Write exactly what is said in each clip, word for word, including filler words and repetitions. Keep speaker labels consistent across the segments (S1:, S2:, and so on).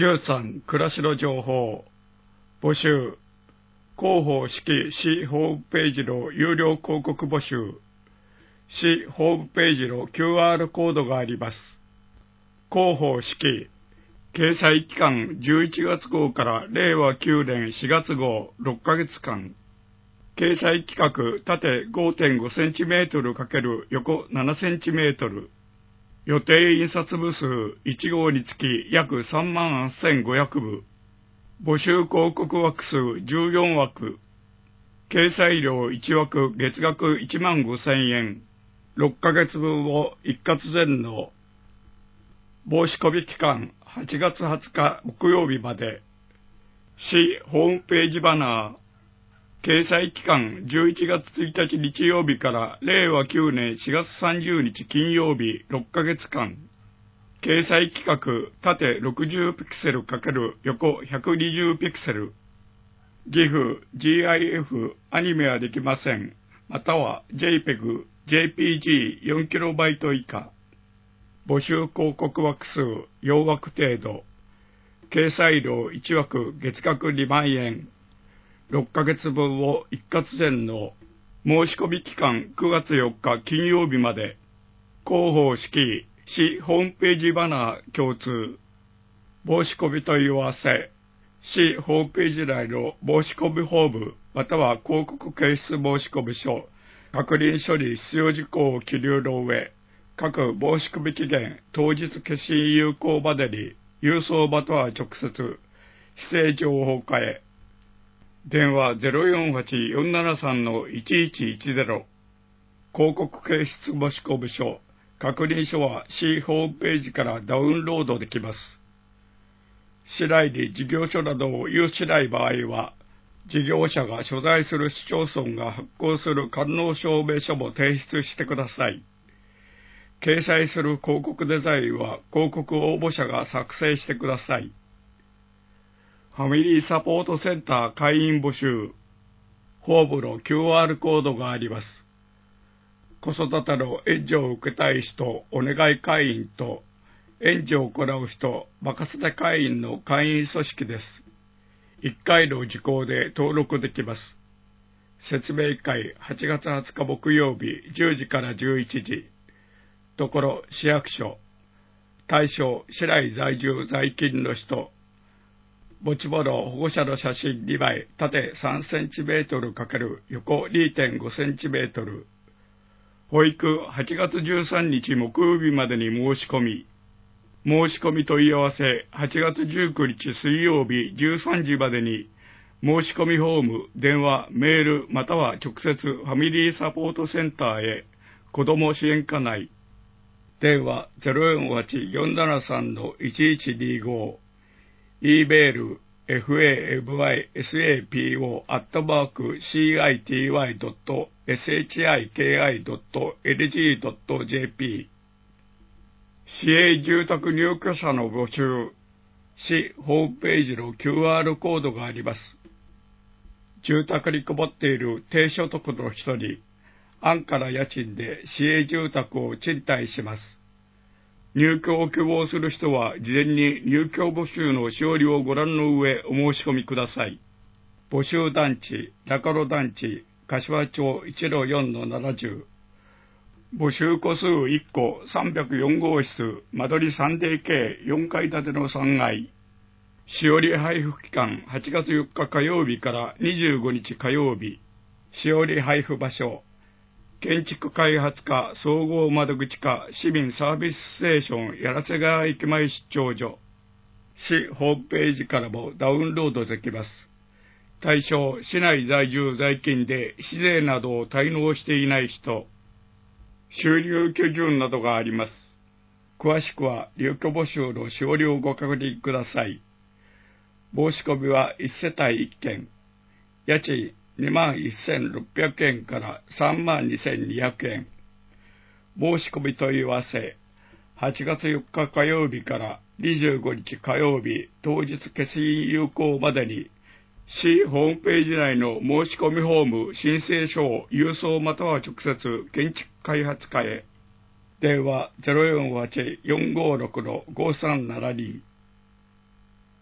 S1: じゅうさん、暮らしの情報募集。広報式市ホームページの有料広告募集。市ホームページの キューアール コードがあります。広報式掲載期間じゅういちがつ号かられいわきゅうねんしがつ号ろっかげつかん。掲載規格縦 ごてんごセンチメートル×横ななセンチメートル。予定印刷部数いち号につき約さんまんせんごひゃくぶ。募集広告枠数じゅうよんわく。掲載料いちわく月額いちまんごせんえん。ろっかげつぶんを一括全納。申し込み期間はちがつはつか木曜日まで。市ホームページバナー。掲載期間じゅういちがつついたち日曜日かられいわきゅうねんしがつさんじゅうにち金曜日ろっかげつかん。掲載規格縦ろくじゅうピクセル×横ひゃくにじゅうピクセル。ギフ、ジーアイエフ、アニメはできません。または ジェイペグ、ジェイピージーよんキロバイト 以下。募集広告枠数よんわく程度。掲載料いちわく月額にまんえん。ろっかげつぶんを一括全納。申し込み期間くがつよっか金曜日まで。広報式市ホームページバナー共通。申し込み問い合わせ。市ホームページ内の申し込みフォームまたは広告掲出申し込み書。確認書に必要事項を記入の上、各申し込み期限当日消印有効までに郵送または直接非正情報課へ。電話 ゼロよんはち よんななさん いちいちいちゼロ。広告掲出申し込み書。確認書は市ホームページからダウンロードできます。市内に事業所などを有しない場合は、事業者が所在する市町村が発行する官能証明書も提出してください。掲載する広告デザインは広告応募者が作成してください。ファミリーサポートセンター会員募集。ホームの キューアール コードがあります。子育ての援助を受けたい人、お願い会員と、援助を行う人、任せて会員の会員組織です。いっかいの受講で登録できます。説明会はちがつはつか木曜日じゅうじからじゅういちじ。ところ市役所。対象市内在住在勤の人。持ち物保護者の写真にまい、縦さんセンチメートル×横 にてんごセンチメートル。保育はちがつじゅうさんにち木曜日までに申し込み。申し込み問い合わせはちがつじゅうくにち水曜日じゅうさんじまでに申し込みフォーム、電話、メールまたは直接ファミリーサポートセンターへ。子ども支援課内。電話 ゼロよんはち よんななさん いちいちにご。E メール エフエーエムワイサポ アットマーク シーアイティーワイ ドット シヒカイ ドット エルジー ドット ジェーピー。市営住宅入居者の募集。市ホームページの キューアール コードがあります。住宅にこもっている低所得の人に安価な家賃で市営住宅を賃貸します。入居を希望する人は事前に入居募集のしおりをご覧の上お申し込みください。募集団地、中野団地、柏町 いちのよんのななじゅう。募集戸数いっこさんびゃくよんごうしつ、間取り スリーディーケーよんかい建てのさんがい。しおり配布期間はちがつよっか火曜日からにじゅうごにち火曜日。しおり配布場所。建築開発課総合窓口課市民サービスステーション柳瀬川駅前出張所。市ホームページからもダウンロードできます。対象、市内在住在勤で市税などを滞納していない人。収入基準などがあります。詳しくは入居募集のしおりをご確認ください。申し込みはいちせたいいっけん。家賃にまんせんろっぴゃくえんからさんまんにせんにひゃくえん。申し込み問い合わせ。はちがつよっか火曜日からにじゅうごにち火曜日当日消印有効までに市ホームページ内の申し込みフォーム申請書を郵送または直接建築開発課へ。電話 ゼロよんはち よんごろく ごさんななに。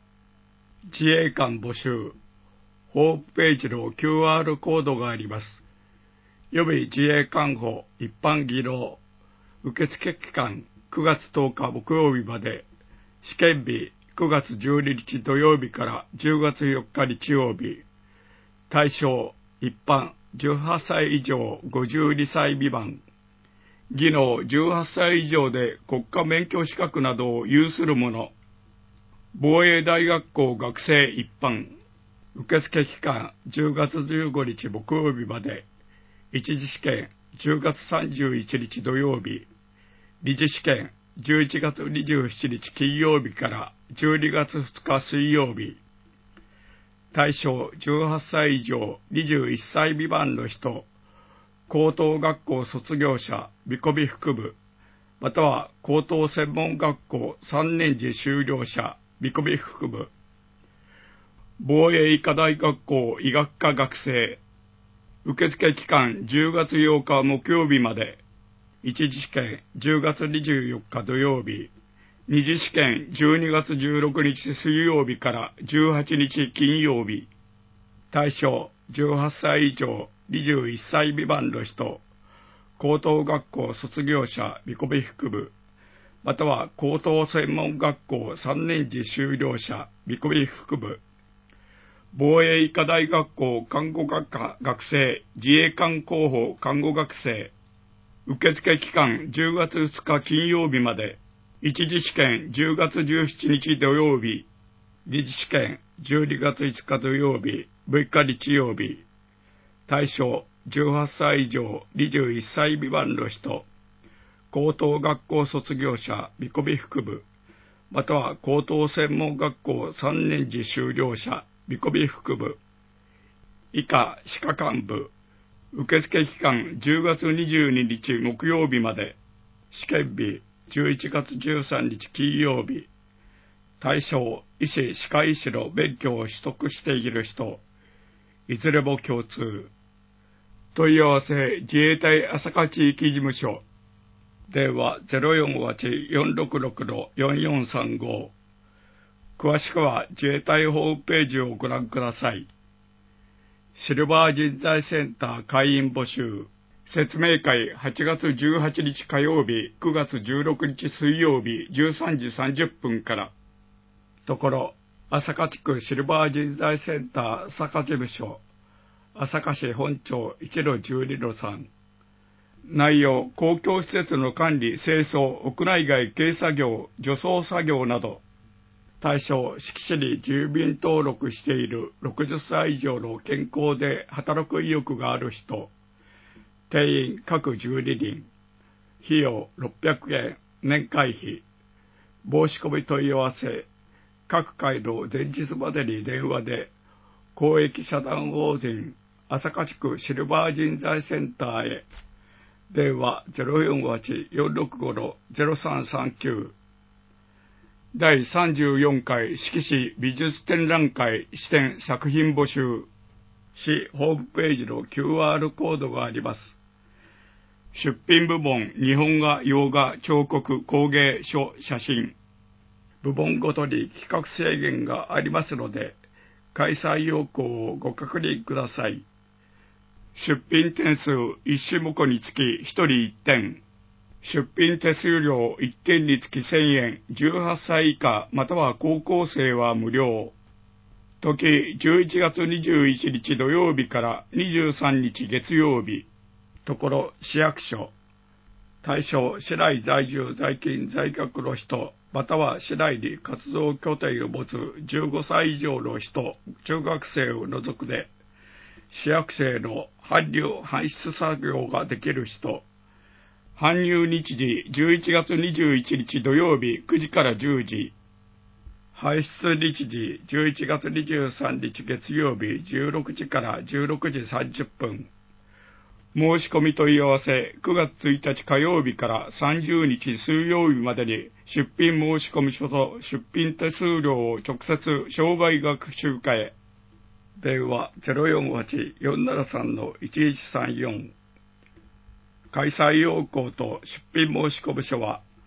S1: 自衛官募集。ホームページの キューアール コードがあります。予備自衛官法一般技能。受付期間くがつとおか木曜日まで。試験日くがつじゅうににち土曜日からじゅうがつよっか日曜日。対象一般じゅうはっさい以上ごじゅうにさい未満。技能じゅうはっさい以上で国家免許資格などを有する者。防衛大学校学生一般。受付期間じゅうがつじゅうごにち木曜日まで。一次試験じゅうがつさんじゅういちにち土曜日。二次試験じゅういちがつにじゅうしちにち金曜日からじゅうにがつふつか水曜日。対象じゅうはっさい以上にじゅういっさい未満の人。高等学校卒業者見込み副部、または高等専門学校さんねん次修了者見込み副部。防衛医科大学校医学科学生。受付期間じゅうがつようか木曜日まで。一次試験じゅうがつにじゅうよっか土曜日。二次試験じゅうにがつじゅうろくにち水曜日からじゅうはちにち金曜日。対象じゅうはっさい以上にじゅういっさい未満の人。高等学校卒業者見込み副部、または高等専門学校さんねん次修了者見込み副部。防衛医科大学校看護学科学生自衛官候補看護学生。受付期間じゅうがつふつか金曜日まで。一次試験じゅうがつじゅうしちにち土曜日。二次試験じゅうにがついつか土曜日むいか日曜日。対象じゅうはっさい以上にじゅういっさい未満の人。高等学校卒業者見込み副部、または高等専門学校さんねん次修了者見込み副部。以下歯科官部。受付期間じゅうがつにじゅうににち木曜日まで。試験日じゅういちがつじゅうさんにち金曜日。対象医師歯科医師の免許を取得している人。いずれも共通。問い合わせ自衛隊朝霞地域事務所。電話 ゼロよんはち よんろくろく よんよんさんご。詳しくは自衛隊ホームページをご覧ください。シルバー人材センター会員募集。説明会はちがつじゅうはちにち火曜日、くがつじゅうろくにち水曜日じゅうさんじさんじゅっぷんから。ところ、朝霞地区シルバー人材センター朝霞事務所。朝霞市本町 いちのじゅうにのさん。内容、公共施設の管理、清掃、屋内外軽作業、除草作業など。対象、敷地に住民登録しているろくじゅっさい以上の健康で働く意欲がある人。定員各じゅうににん。費用ろっぴゃくえん、年会費。申し込み問い合わせ。各回の前日までに電話で、公益社団法人朝霞地区シルバー人材センターへ。電話 ゼロよんはち よんろくご ゼロさんさんきゅう。だいさんじゅうよんかい四季市美術展覧会支店作品募集。市ホームページの キューアール コードがあります。出品部門、日本画、洋画、彫刻、工芸、書、写真。部門ごとに企画制限がありますので、開催要項をご確認ください。出品点数いち種目につきひとりいってん。出品手数料いってんにつきせんえん、じゅうはっさい以下または高校生は無料。時じゅういちがつにじゅういちにち土曜日からにじゅうさんにち月曜日。ところ市役所。対象市内在住在勤在学の人、または市内に活動拠点を持つじゅうごさい以上の人、中学生を除くで、市役所への搬入搬出作業ができる人。搬入日時じゅういちがつにじゅういちにち土曜日くじからじゅうじ。搬出日時じゅういちがつにじゅうさんにち月曜日じゅうろくじからじゅうろくじさんじゅっぷん。申し込み問い合わせくがつついたち火曜日からさんじゅうにち水曜日までに出品申し込み書と出品手数料を直接商売学習課へ。電話 ゼロよんはち よんななさん いちいちさんよん。開催要項と出品申し込み書は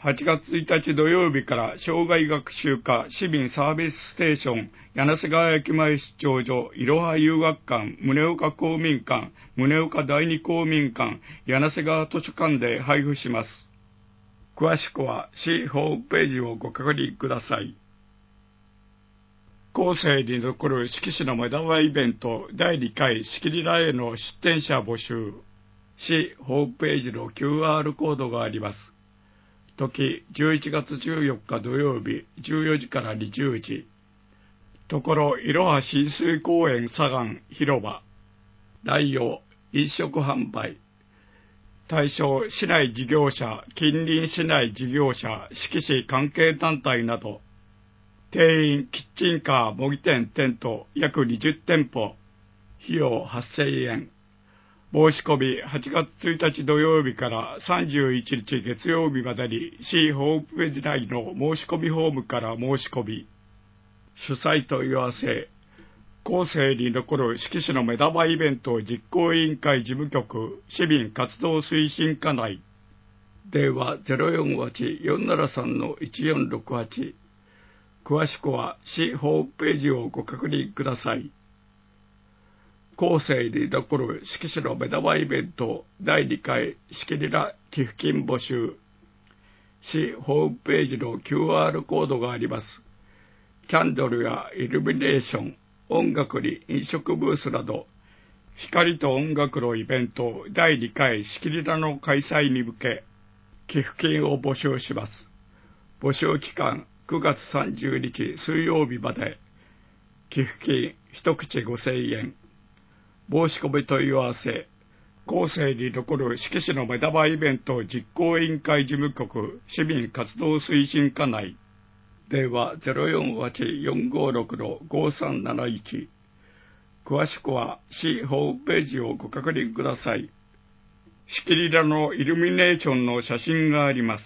S1: はちがつついたち土曜日から障害学習課市民サービスステーション柳瀬川駅前出張所いろは遊学館宗岡公民館宗岡第二公民館柳瀬川図書館で配布します。詳しくは市ホームページをご確認ください。後世に残る四季市の目玉イベントだいにかい仕切りらへの出展者募集。市ホームページの キューアール コードがあります。時じゅういちがつじゅうよっか土曜日じゅうよじからにじゅうじ。ところいろは親水公園左岸広場。内容飲食販売。対象市内事業者、近隣市内事業者、四季市関係団体など。定員キッチンカー模擬店店舗約にじゅってんぽ。費用はっせんえん。申し込みはちがつついたち土曜日からさんじゅういちにち月曜日までに市ホームページ内の申し込みフォームから申し込み。主催問い合わせ。後世に残る四季市の目玉イベント実行委員会事務局市民活動推進課内。電話 ゼロよんはち よんななさん いちよんろくはち。詳しくは市ホームページをご確認ください。後世に残る四季市の目玉イベントだいにかい仕切りら寄付金募集。市ホームページの キューアール コードがあります。キャンドルやイルミネーション、音楽に飲食ブースなど、光と音楽のイベントだいにかい仕切りらの開催に向け、寄付金を募集します。募集期間くがつさんじゅうにち水曜日まで。寄付金一口ごせんえん。申し込み問い合わせ。後世に残る四季市の目玉イベント実行委員会事務局市民活動推進課内。電話 ゼロよんはち よんごろく ごさんなないち。詳しくは市ホームページをご確認ください。仕切りらのイルミネーションの写真があります。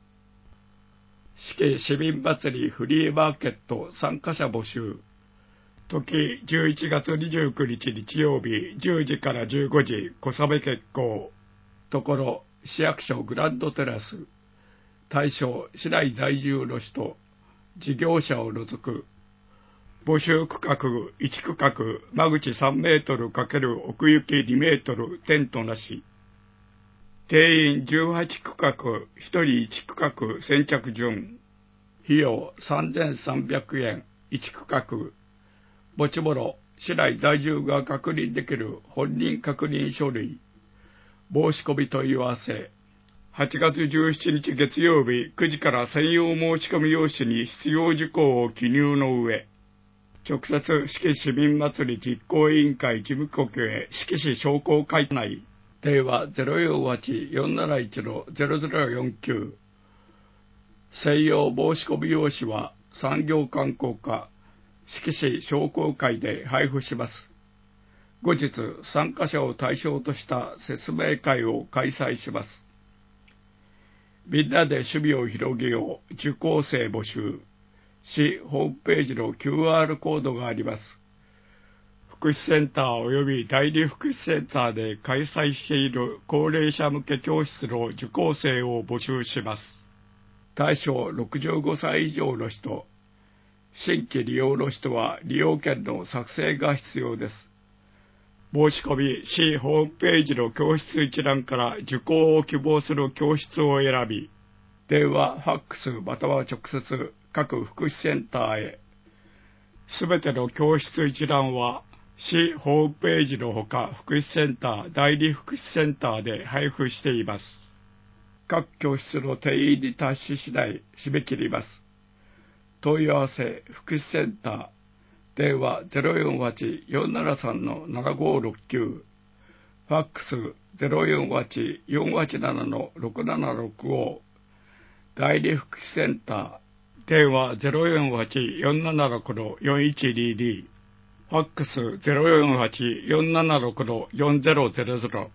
S1: 四季市民祭りフリーマーケット参加者募集。時じゅういちがつにじゅうくにち日曜日じゅうじからじゅうごじ小雨決行。ところ市役所グランドテラス。対象市内在住の人、事業者を除く。募集区画いち区画間口さんメートル×奥行きにメートルテントなし。定員じゅうはち区画ひとりいち区画先着順。費用さんぜんさんびゃくえんいち区画。持ち物、市内在住が確認できる本人確認書類。申し込み問い合わせ。はちがつじゅうしちにち月曜日くじから専用申し込み用紙に必要事項を記入の上、直接四季市民祭り実行委員会事務局へ四季市商工会内。電話 ゼロよんはち よんなないち ゼロゼロよんきゅう。専用申し込み用紙は産業観光課四季市商工会で配布します。後日参加者を対象とした説明会を開催します。みんなで趣味を広げよう受講生募集。市ホームページの キューアール コードがあります。福祉センター及び第二福祉センターで開催している高齢者向け教室の受講生を募集します。対象ろくじゅうごさい以上の人。新規利用の人は利用券の作成が必要です。申し込み、市ホームページの教室一覧から受講を希望する教室を選び、電話、ファックスまたは直接各福祉センターへ。すべての教室一覧は市ホームページのほか福祉センター、第二福祉センターで配布しています。各教室の定員に達し次第締め切ります。問い合わせ、福祉センター。電話 ゼロよんはち よんななさん ななごろくきゅう。ファックス ゼロよんはち よんはちなな ろくななろくご。第二福祉センター。電話 ゼロよんはち よんななろく よんいちにに。ファックス ゼロよんはち よんななろく よんゼロゼロゼロ。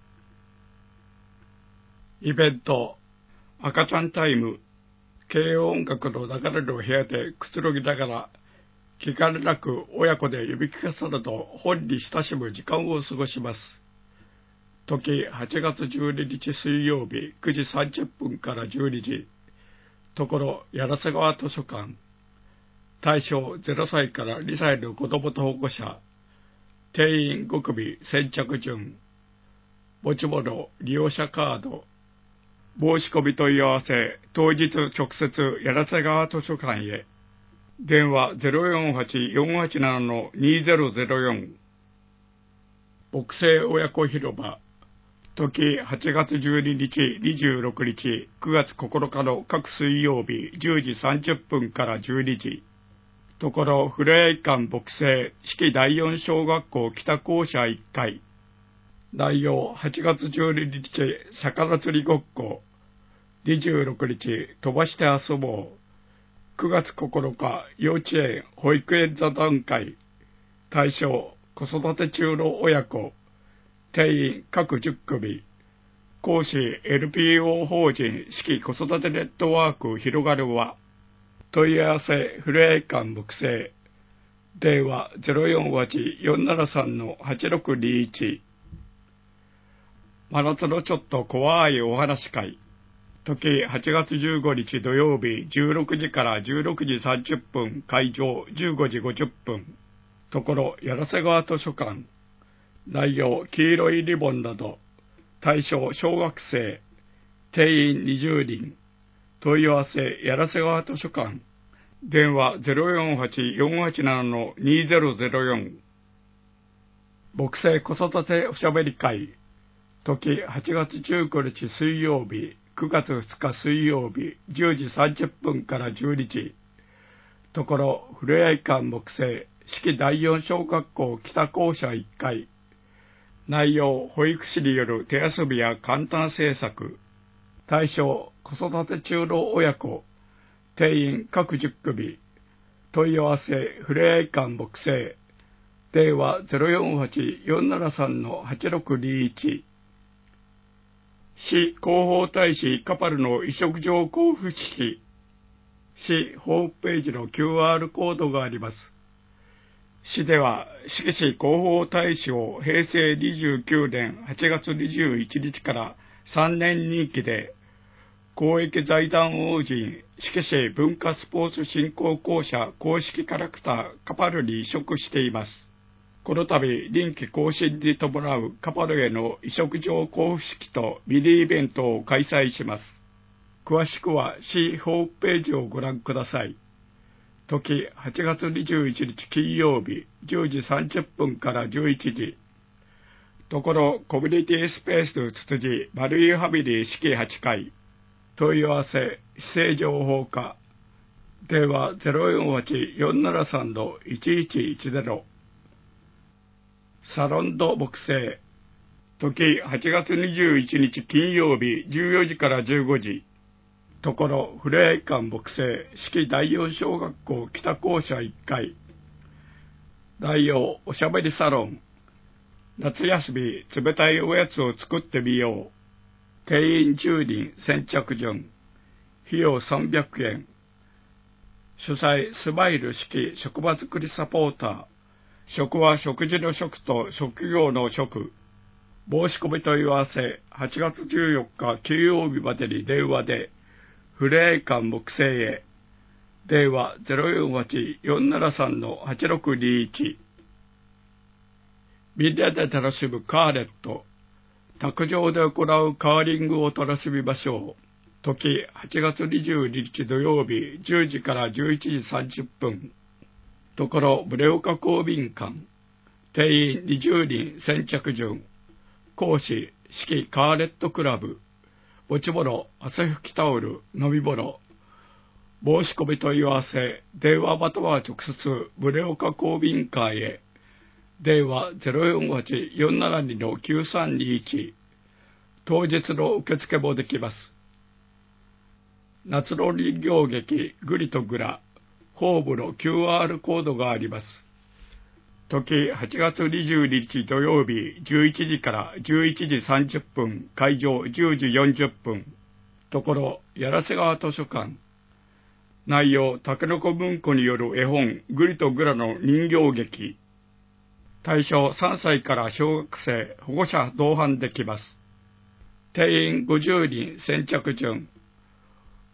S1: イベント、赤ちゃんタイム。軽音楽の流れる部屋でくつろぎながら、気兼ねなく親子で指聞かせなど本に親しむ時間を過ごします。時はちがつじゅうににち水曜日くじさんじゅっぷんからじゅうにじ。 ところ、柳瀬川図書館。対象ゼロさいからにさいの子どもと保護者。定員ごくみ先着順。持ち物、利用者カード。申し込み問い合わせ、当日直接柳瀬川図書館へ。電話 ゼロよんはち よんはちなな にゼロゼロよん。木星親子広場。時はちがつじゅうににち、にじゅうろくにち、くがつここのかの各水曜日じゅうじさんじゅっぷんからじゅうにじ。ところ、ふれあい館木星、四季だいよん小学校北校舎いっかい。内容、はちがつじゅうににち、魚釣りごっこ。にじゅうろくにち、飛ばして遊ぼう。くがつここのか、幼稚園、保育園座談会。対象、子育て中の親子。定員各じゅっくみ。講師 エヌピーオー 法人四季子育てネットワーク広がるは。問い合わせふれあい館木星。電話 ゼロよんはち よんななさん はちろくにいち。真夏のちょっと怖いお話会。時はちがつじゅうごにち土曜日じゅうろくじからじゅうろくじさんじゅっぷん、会場じゅうごじごじゅっぷん。ところ、柳瀬川図書館。内容、黄色いリボンなど。対象、小学生。定員にじゅうにん。問い合わせ、柳瀬川図書館。電話 ゼロよんはち よんはちなな にゼロゼロよん。木星子育ておしゃべり会。時はちがつじゅうくにち水曜日、くがつふつか水曜日、じゅうじさんじゅっぷんからじゅうにじ。ところ、ふれあい館木星、四季だいよん小学校北校舎いっかい。内容、保育士による手遊びや簡単制作。対象、子育て中の親子。定員各じゅっくみ。問い合わせ、ふれあい館木星。電話 ゼロよんはち よんななさん はちろくにいち。市広報大使カパルの委嘱状交付式。市ホームページの キューアール コードがあります。市では、四季市広報大使をへいせいにじゅうきゅうねんはちがつにじゅういちにちからさんねん任期で、公益財団法人四季市文化スポーツ振興公社公式キャラクターカパルに委嘱しています。この度、任期更新に伴うカパルへの委嘱状交付式とミニイベントを開催します。詳しくは市ホームページをご覧ください。時はちがつにじゅういちにち金曜日じゅうじさんじゅっぷんからじゅういちじ。ところコミュニティスペースつつじマルイファミリー四季はちかい。問い合わせ市政情報課。電話 ゼロよんはち よんななさん いちいちいちゼロ。サロンド木星。時はちがつにじゅういちにち金曜日じゅうよじからじゅうごじ。ところ、ふれあい館木星、四季だいよん小学校北校舎いっかい。内容、おしゃべりサロン。夏休み、冷たいおやつを作ってみよう。定員じゅうにん、先着順。費用さんびゃくえん。主催、スマイル四季職場づくりサポーター。職は食事の職と職業の職。申し込み問い合わせ、はちがつじゅうよっか金曜日までに電話で、ふれあい館木星へ。電話 ゼロよんはち よんななさん はちろくにいち。みんなで楽しむカーレット。卓上で行うカーリングを楽しみましょう。時はちがつにじゅうににち土曜日じゅうじからじゅういちじさんじゅっぷん。ところ宗岡公民館。定員にじゅうにん先着順。講師四季カーレットクラブ。持ち物、汗拭きタオル、飲み物。申し込み問い合わせ、電話または直接、宗岡公民館へ。電話 ゼロよんはち よんななに きゅうさんにいち。当日の受付もできます。夏の人形劇、グリとグラ。ホームの キューアール コードがあります。時はちがつにじゅうににち土曜日じゅういちじからじゅういちじさんじゅっぷん、会場じゅうじよんじゅっぷん。ところ、柳瀬川図書館。内容、たけのこ文庫による絵本、グリとグラの人形劇。対象さんさいから小学生、保護者同伴できます。定員ごじゅうにん先着順。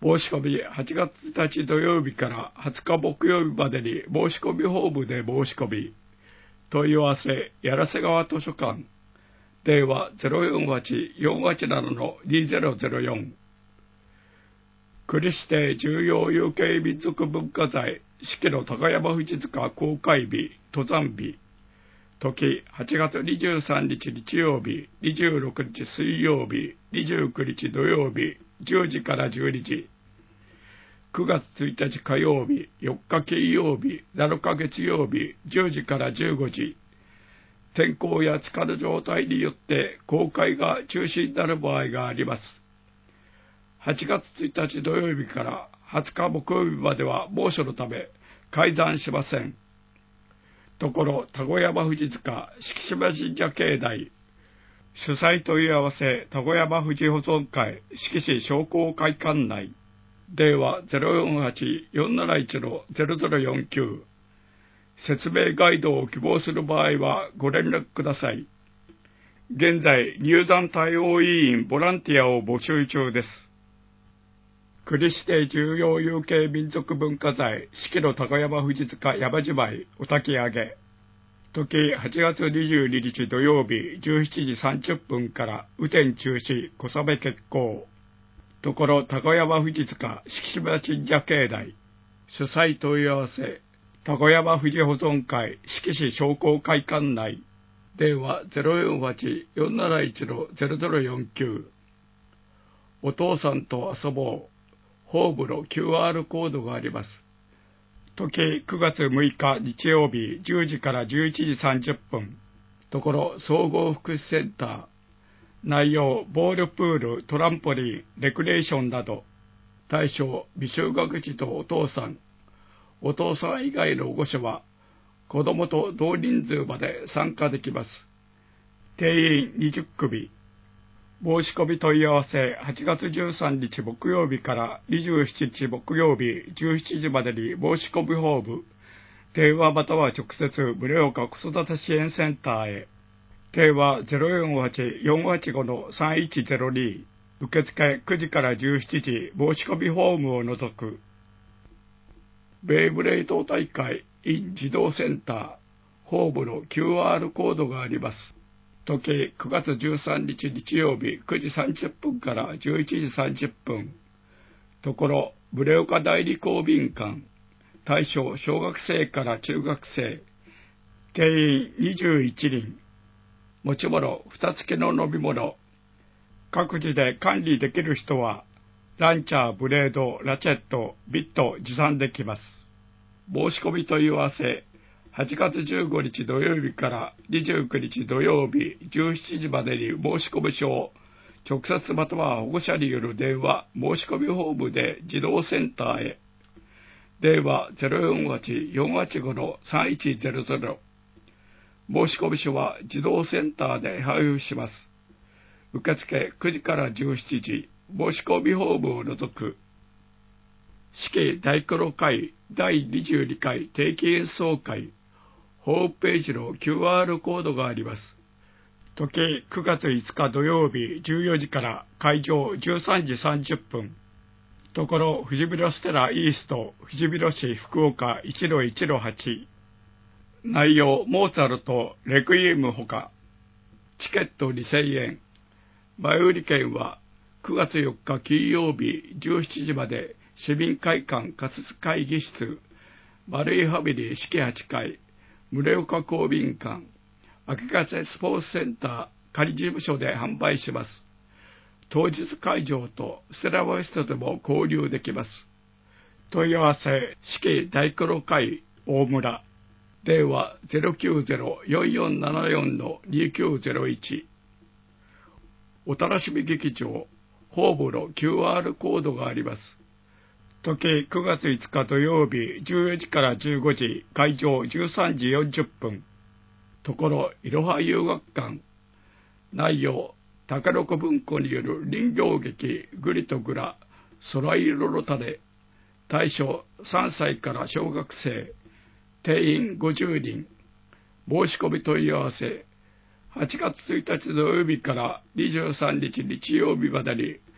S1: 申し込みはちがつついたち土曜日からはつか木曜日までに申し込みホームで申し込み、問い合わせ、柳瀬川図書館、電話 ゼロよんはち よんはちなな にゼロゼロよん、国指定重要有形民族文化財、四季の高山富士塚公開日、登山日、時はちがつにじゅうさんにち日曜日、にじゅうろくにち水曜日、にじゅうくにち土曜日、じゅうじからじゅうにじ、くがつついたち火曜日、よっか金曜日、なのか月曜日、じゅうじからじゅうごじ、天候や地下の状態によって公開が中止になる場合があります。はちがつついたち土曜日からはつか木曜日までは猛暑のため開山しません。ところ、田子山富士塚、敷島神社境内、主催問い合わせ、田子山富士保存会、敷市商工会館内、電話 ゼロよんはち よんなないち ゼロゼロよんきゅう、説明ガイドを希望する場合はご連絡ください。現在、入山対応委員ボランティアを募集中です。国指定重要有形民族文化財、四季の高山富士塚山じまい、お焚き上げ。時はちがつにじゅうににち土曜日じゅうしちじさんじゅっぷんから雨天中止、小雨決行。ところ高山富士塚敷島神社境内、主催問い合わせ、高山富士保存会敷市商工会館内、電話 ゼロよんはち よんなないち ゼロゼロよんきゅう、お父さんと遊ぼう、ホームの キューアール コードがあります。時くがつむいか日曜日じゅうじからじゅういちじさんじゅっぷん、ところ総合福祉センター、内容ボールプール、トランポリン、レクレーションなど、対象未就学児とお父さん、お父さん以外の保護者は子供と同人数まで参加できます。定員にじゅっくみ。申し込み問い合わせはちがつじゅうさんにち木曜日からにじゅうしちにち木曜日じゅうしちじまでに申し込みホーム、電話または直接宗岡子育て支援センターへ。電話 ゼロよんはち よんはちご さんいちゼロに、受付くじからじゅうしちじ、申し込みホームを除く。ベイブレイド大会 in 児童センター、ホームの キューアール コードがあります。時くがつじゅうさんにち日曜日くじさんじゅっぷんからじゅういちじさんじゅっぷん。ところ、宗岡代理公民館、対象小学生から中学生、定員にじゅういちにん。持ち物蓋付きの飲み物。各自で管理できる人は、ランチャー、ブレード、ラチェット、ビット持参できます。申し込み問い合わせ、はちがつじゅうごにち土曜日からにじゅうくにち土曜日じゅうしちじまでに申し込み書を直接または保護者による電話申し込みホームで児童センターへ。電話 ゼロよんはち よんはちご さんいちゼロゼロ。申し込み書は児童センターで配布します。受付くじからじゅうしちじ、申し込みホームを除く。式第九路会だいにじゅうにかい定期演奏会、ホームページの キューアール コードがあります。時くがついつか土曜日じゅうよじから会場じゅうさんじさんじゅっぷん。ところ富士広ステライースト富士広市福岡 いちのいちのはち。内容モーツァルトレクイエムほか。チケットにせんえん。前売り券はくがつよっか金曜日じゅうしちじまで市民会館仮設会議室丸井ファミリー式はちかい宗岡公民館秋風スポーツセンター仮事務所で販売します。当日会場とステラウエストでも購入できます。問い合わせ式第九路会大村、電話 ゼロきゅうゼロ よんよんななよん にきゅうゼロいち。お楽しみ劇場ホームの キューアール コードがあります。時くがついつか土曜日じゅうよじからじゅうごじ、会場じゅうさんじよんじゅっぷん。ところいろは遊学館。内容高野子文庫による人形劇グリとグラ空色の種。対象さんさいから小学生。定員ごじゅうにん。申し込み問い合わせはちがつついたち土曜日からにじゅうさんにち日曜日までに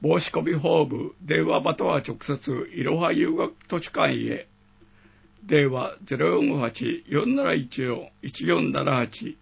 S1: 申し込みフォーム、電話または直接、いろは遊学図書館へ。電話 ゼロよんはち よんなないちよん いちよんななはち。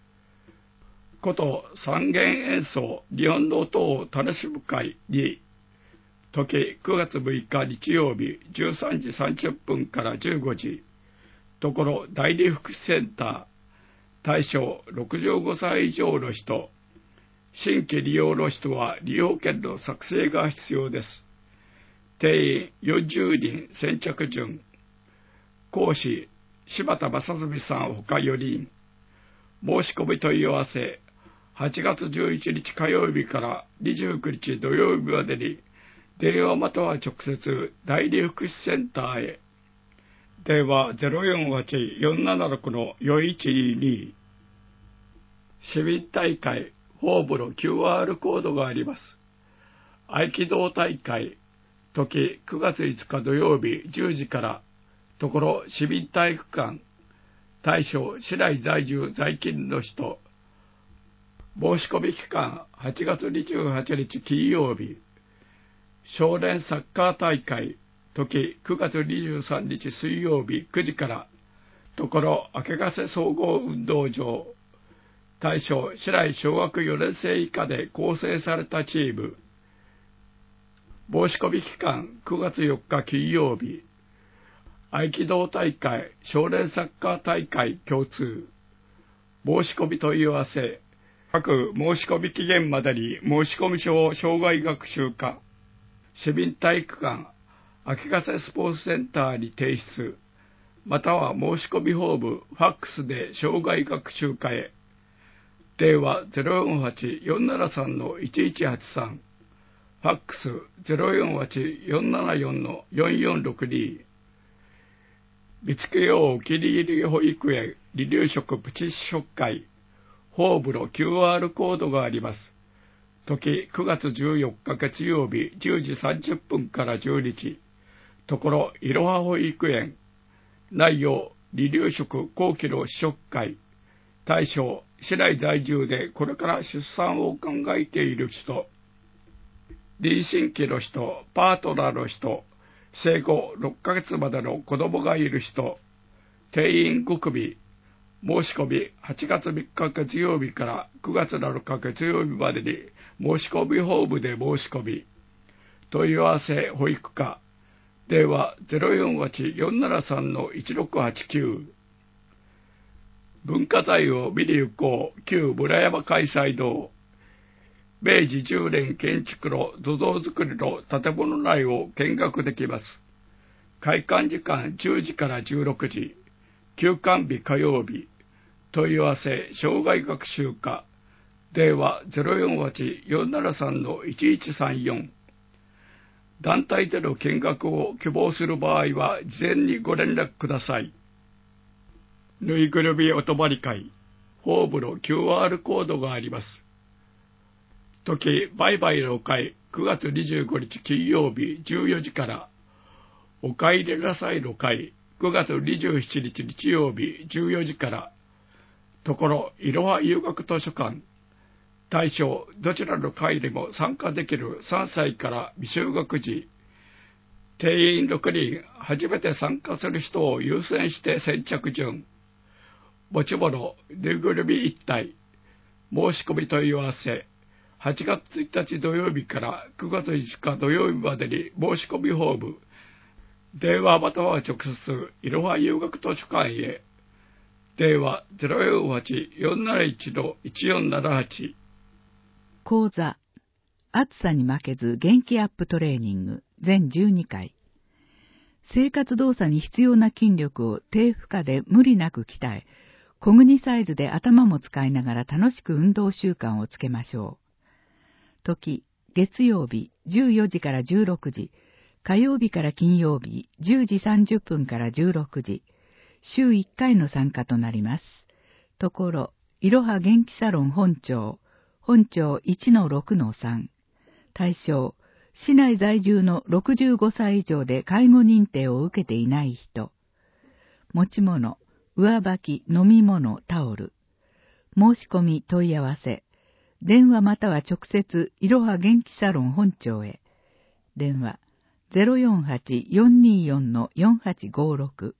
S1: こと三弦演奏日本の音を楽しむ会に、時くがつむいか日曜日じゅうさんじさんじゅっぷんからじゅうごじ。ところ代理福祉センター。対象ろくじゅうごさい以上の人。新規利用の人は利用券の作成が必要です。定員よんじゅうにん先着順。講師、柴田正純さんほかよにん。申し込み問い合わせ、はちがつじゅういちにち火曜日からにじゅうくにち土曜日までに、電話または直接、代理福祉センターへ。電話 ゼロよんはち よんななろく よんいちにに。市民大会、ホームの キューアール コードがあります。合気道大会、時くがついつか土曜日じゅうじから、ところ市民体育館、対象市内在住在勤の人。申し込み期間はちがつにじゅうはちにち金曜日。少年サッカー大会、時くがつにじゅうさんにち水曜日くじから、ところ明ヶ瀬総合運動場。対象市内小学よねん生以下で構成されたチーム。申し込み期間くがつよっか金曜日。合気道大会、少年サッカー大会共通。申し込み問い合わせ。各申し込み期限までに申し込み書を障害学習課、市民体育館、秋ヶ瀬スポーツセンターに提出、または申し込みフォーム、ファックスで障害学習課へ。電話 ゼロよんはち よんななさん いちいちはちさん、ファックス ゼロよんはち よんななよん よんよんろくに。見つけようお気に入り保育園離乳食プチ試食会、ホームの キューアール コードがあります。時くがつじゅうよっか月曜日じゅうじさんじゅっぷんからじゅうにち。ところいろは保育園。内容離乳食後期の試食会。対象市内在住でこれから出産を考えている人。妊娠期の人、パートナーの人、生後ろっかげつまでの子供がいる人。定員ごくみ。申し込みはちがつみっか月曜日からくがつなのか月曜日までに申し込みフォームで申し込み。問い合わせ保育課。電話 ゼロよんはち よんななさん いちろくはちきゅう。文化財を見に行こう旧村山開催堂。めいじじゅうねん建築の土蔵造りの建物内を見学できます。開館時間じゅうじからじゅうろくじ。休館日火曜日。問い合わせ障害学習課。電話 ゼロよんはち よんななさん いちいちさんよん。団体での見学を希望する場合は事前にご連絡ください。ぬいぐるみお泊まり会。ホームの キューアール コードがあります。時バイバイの会くがつにじゅうごにち金曜日じゅうよじから。おかえりなさいの会くがつにじゅうしちにち日曜日じゅうよじから。ところいろは遊学図書館。対象どちらの会でも参加できるさんさいから未就学児。定員ろくにん、初めて参加する人を優先して先着順。持ち物ぬいぐるみいったい。申し込み問い合わせはちがつついたち土曜日からくがついつか土曜日までに申し込みフォーム。電話または直接いろは遊学図書館へ。電話 ゼロよんはち よんなないち いちよんななはち。
S2: 講座暑さに負けず元気アップトレーニング全じゅうにかい。生活動作に必要な筋力を低負荷で無理なく鍛え、小国サイズで頭も使いながら楽しく運動習慣をつけましょう。時月曜日じゅうよじからじゅうろくじ、火曜日から金曜日じゅうじさんじゅっぷんからじゅうろくじ、週いっかいの参加となります。ところいろは元気サロン本町、本町 いちのろくのさん。対象市内在住のろくじゅうごさい以上で介護認定を受けていない人。持ち物、上履き、飲み物、タオル。申し込み問い合わせ電話または直接いろは元気サロン本庁へ。電話 ゼロよんはち よんにーよん よんはちごろく。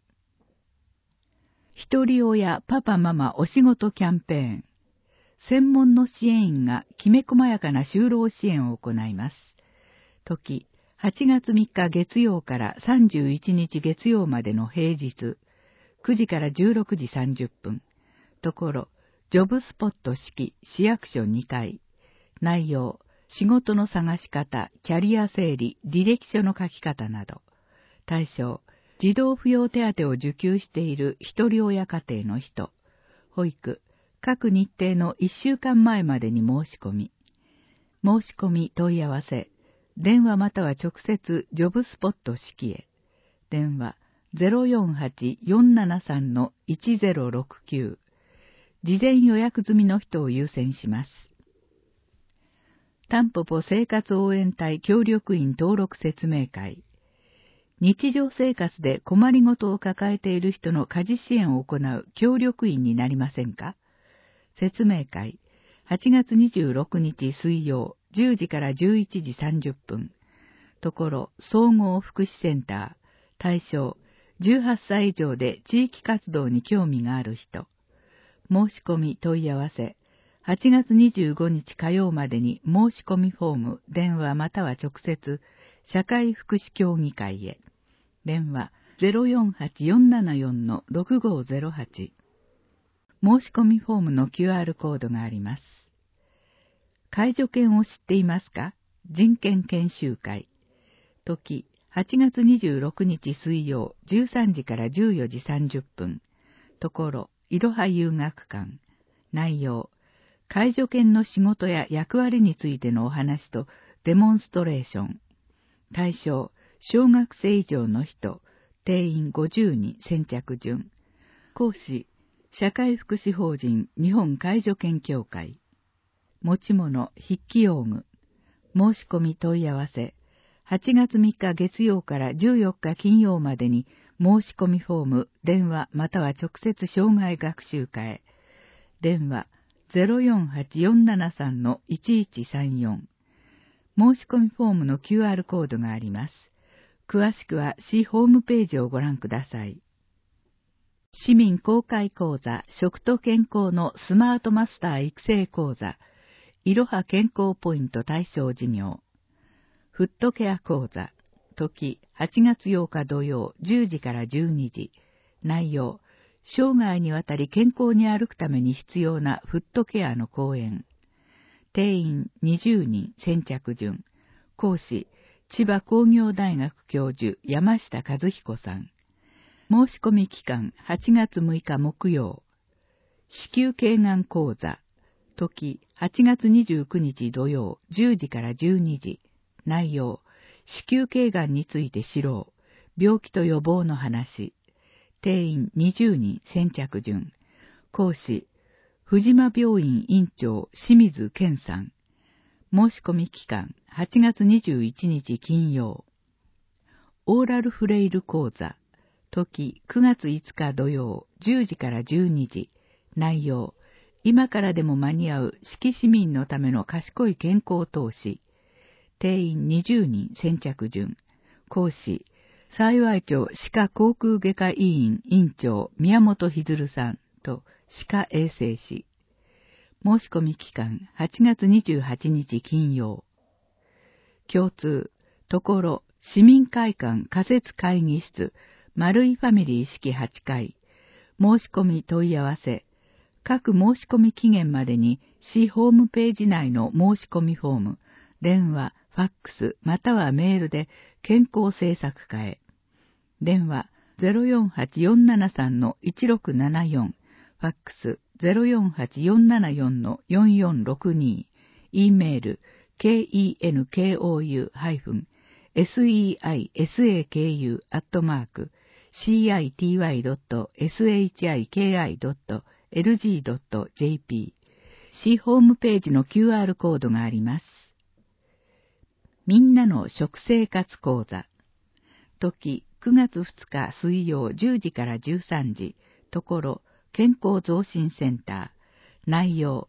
S2: 一人親パパママお仕事キャンペーン。専門の支援員がきめ細やかな就労支援を行います。時、はちがつみっか月曜からさんじゅういちにち月曜までの平日、くじからじゅうろくじさんじゅっぷん。ところ、ジョブスポット式市役所にかい。内容、仕事の探し方、キャリア整理、履歴書の書き方など。対象、児童扶養手当を受給している一人親家庭の人。保育、各日程のいっしゅうかんまえまでに申し込み。申し込み問い合わせ。電話または直接ジョブスポット式へ。電話 ゼロよんはち よんななさん いちゼロろくきゅう。事前予約済みの人を優先します。タンポポ生活応援隊協力員登録説明会。日常生活で困りごとを抱えている人の家事支援を行う協力員になりませんか？説明会、はちがつにじゅうろくにち水曜、じゅうじからじゅういちじさんじゅっぷん。ところ、総合福祉センター。対象、じゅうはっさい以上で地域活動に興味がある人。申し込み問い合わせ。はちがつにじゅうごにち火曜までに申し込みフォーム、電話または直接、社会福祉協議会へ。電話 ゼロよんはち よんななよん ろくごゼロはち。申し込みフォームの キューアール コードがあります。介助犬を知っていますか？人権研修会。時、はちがつにじゅうろくにち水曜、じゅうさんじからじゅうよじさんじゅっぷん。ところ、いろは遊学館。内容、介助犬の仕事や役割についてのお話とデモンストレーション。対象、小学生以上の人、定員ごじゅうにん先着順。講師、社会福祉法人日本介助犬協会。持ち物、筆記用具。申し込み問い合わせ。はちがつみっか月曜からじゅうよっか金曜までに申し込みフォーム、電話または直接障害学習課へ。電話 ゼロよんはち よんななさん いちいちさんよん。申し込みフォームの キューアール コードがあります。詳しくは市ホームページをご覧ください。市民公開講座、食と健康のスマートマスター育成講座、いろは健康ポイント対象事業。フットケア講座、時、はちがつようか土曜、じゅうじからじゅうにじ。内容、生涯にわたり健康に歩くために必要なフットケアの講演。定員にじゅうにん先着順。講師、千葉工業大学教授山下和彦さん。申し込み期間はちがつむいか木曜。子宮頸がん講座。時、はちがつにじゅうくにち土曜、じゅうじからじゅうにじ。内容、子宮頸がんについて知ろう。病気と予防の話。定員にじゅうにん先着順。講師、藤間病院院長清水健さん。申し込み期間はちがつにじゅういちにち金曜。オーラルフレイル講座。時、くがついつか土曜、じゅうじからじゅうにじ。内容、今からでも間に合う市木市民のための賢い健康投資。定員にじゅうにん先着順。講師、幸町歯科口腔外科医院院長宮本ひずるさんと歯科衛生士。申し込み期間はちがつにじゅうはちにち金曜。共通、ところ、市民会館仮設会議室、丸いファミリー式はちかい。申し込み問い合わせ。各申し込み期限までに市ホームページ内の申し込みフォーム、電話、ファックスまたはメールで健康政策課へ。電話 ゼロよんはち よんななさん いちろくななよん、ファックス ゼロよんはち よんななよん よんよんろくに、e メール ケンコウ セイサク アットマーク シーアイティーワイドットシキドットエルジードットジェーピー。市ホームページの キューアール コードがあります。みんなの食生活講座。時、くがつふつか水曜じゅうじからじゅうさんじ。ところ、健康増進センター。内容、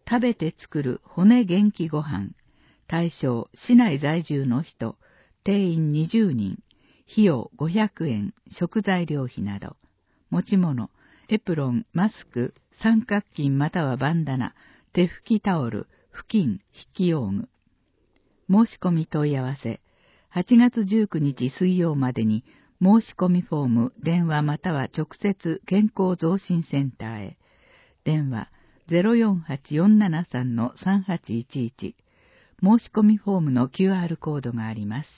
S2: 食べて作る骨元気ご飯。対象、市内在住の人、定員にじゅうにん、費用ごひゃくえん、食材料費など。持ち物、エプロン、マスク、三角巾またはバンダナ、手拭きタオル、布巾、筆記用具。申し込み問い合わせ、はちがつじゅうくにち水曜までに申し込みフォーム、電話または直接健康増進センターへ。電話 ゼロよんはちよんななさんのさんはちいちいち。申し込みフォームの キューアール コードがあります。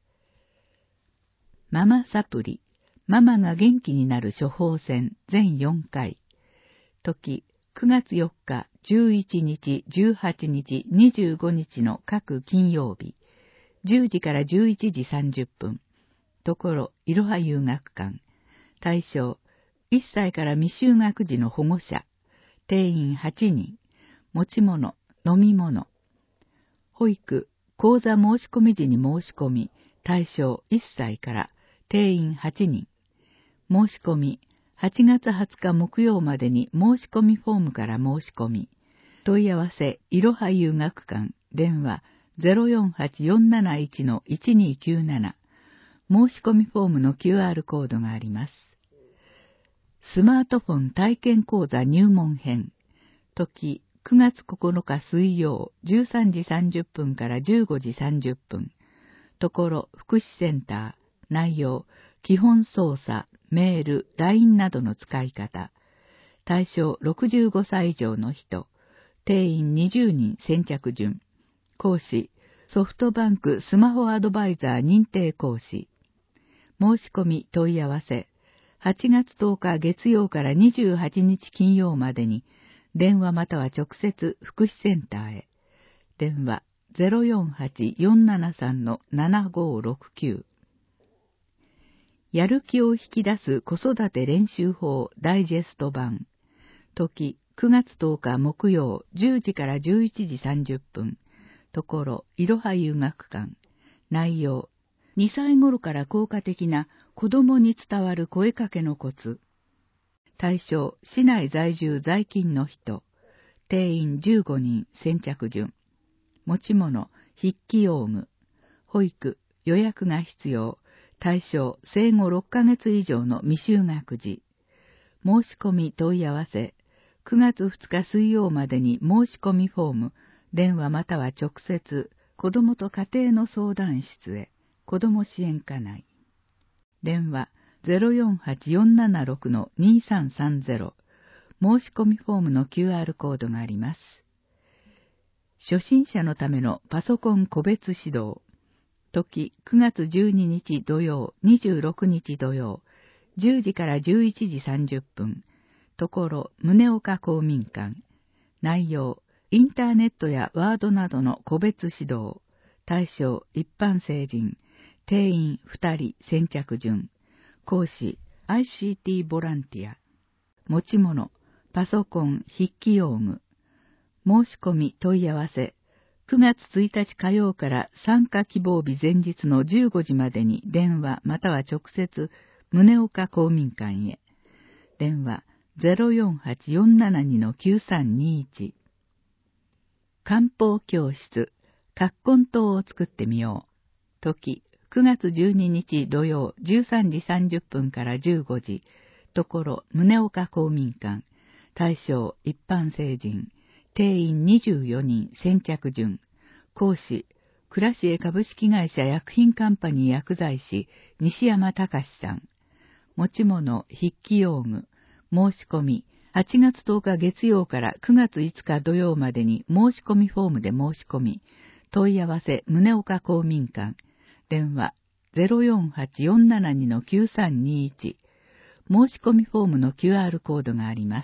S2: ママサプリ、ママが元気になる処方箋全よんかい。時、くがつよっか、じゅういちにち、じゅうはちにち、にじゅうごにちの各金曜日、じゅうじからじゅういちじさんじゅっぷん。ところ、いろは遊学館。対象、いっさいから未就学児の保護者。定員はちにん。持ち物、飲み物。保育、講座申し込み時に申し込み。対象いっさいから。定員はちにん。申し込み、はちがつはつか木曜までに申し込みフォームから申し込み。問い合わせ、いろは遊学館。電話 ゼロよんはちよんなないちのいちにきゅうなな。申し込みフォームの キューアール コードがあります。スマートフォン体験講座入門編。時、くがつここのか水曜、じゅうさんじさんじゅっぷんからじゅうごじさんじゅっぷん。ところ、福祉センター。内容、基本操作、メール、ライン などの使い方。対象ろくじゅうごさい以上の人。定員にじゅうにん先着順。講師、ソフトバンクスマホアドバイザー認定講師。申し込み問い合わせ、はちがつとおか月曜からにじゅうはちにち金曜までに、電話または直接福祉センターへ。電話 ゼロよんはちよんななさんのななごろくきゅう。やる気を引き出す子育て練習法ダイジェスト版。時、くがつとおか木曜じゅうじからじゅういちじさんじゅっぷん。ところ、いろは遊学館。内容、にさい頃から効果的な子供に伝わる声かけのコツ。対象、市内在住在勤の人。定員じゅうごにん先着順。持ち物、筆記用具。保育、予約が必要。対象、生後ろっかげつ以上の未就学児。申し込み問い合わせ、くがつふつか水曜までに申し込みフォーム、電話または直接、子どもと家庭の相談室へ、子ども支援課内。電話 ゼロよんはちよんななろくのにさんさんゼロ。申し込みフォームの キューアール コードがあります。初心者のためのパソコン個別指導。時、くがつじゅうににち土曜、にじゅうろくにち土曜、じゅうじからじゅういちじさんじゅっぷん。ところ、宗岡公民館。内容、インターネットやワードなどの個別指導。対象、一般成人。定員ふたり先着順。講師、アイシーティー ボランティア。持ち物、パソコン、筆記用具。申し込み問い合わせ、くがつついたち火曜から参加希望日前日のじゅうごじまでに電話または直接宗岡公民館へ。電話 ゼロよんはちよんななにのきゅうさんにいち。漢方教室、葛根湯を作ってみよう。時、くがつじゅうににち土曜じゅうさんじさんじゅっぷんからじゅうごじ。ところ、宗岡公民館。対象、一般成人。定員にじゅうよにん先着順。講師、クラシエ株式会社薬品カンパニー薬剤師、西山隆さん。持ち物、筆記用具。申し込み、はちがつとおか月曜からくがついつか土曜までに申し込みフォームで申し込み。問い合わせ、宗岡公民館。電話 ゼロよんはちよんななにのきゅうさんにいち。申し込みフォームの キューアール コードがあります。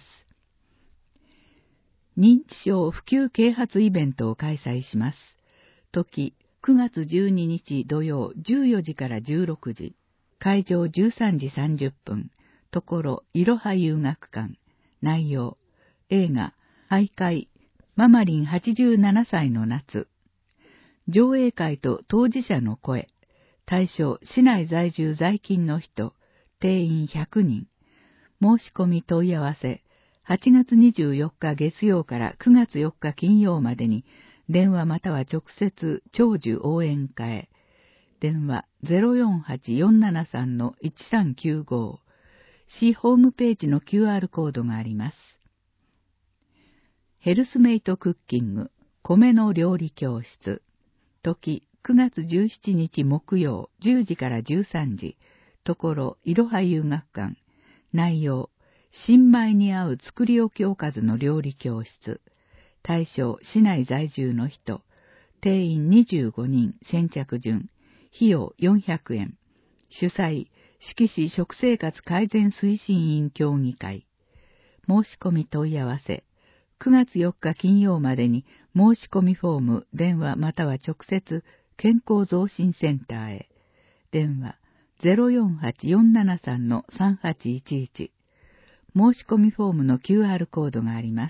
S2: 認知症普及啓発イベントを開催します。時、くがつじゅうににち土曜じゅうよじからじゅうろくじ。会場じゅうさんじさんじゅっぷん。ところ、いろは遊学館。内容、映画、徘徊、ママリンはちじゅうななさいの夏。上映会と当事者の声。対象、市内在住在勤の人。定員ひゃくにん。申し込み問い合わせ、 はちがつにじゅうよっか月曜からくがつよっか金曜までに電話または直接長寿応援課へ。電話 ゼロよんはちよんななさんのいちさんきゅうご。市ホームページの キューアール コードがあります。ヘルスメイトクッキング米の料理教室。時くがつじゅうしちにち木曜じゅうじからじゅうさんじ。ところいろは遊学館。内容新米に合う作り置きおかずの料理教室。対象市内在住の人。定員にじゅうごにん。先着順。費用よんひゃくえん。主催志木市食生活改善推進委員協議会。申し込み問い合わせくがつよっか金曜までに申し込みフォーム電話または直接健康増進センターへ。電話 ゼロよんはちよんななさんのさんはちいちいち。申し込みフォームの キューアール コードがあります。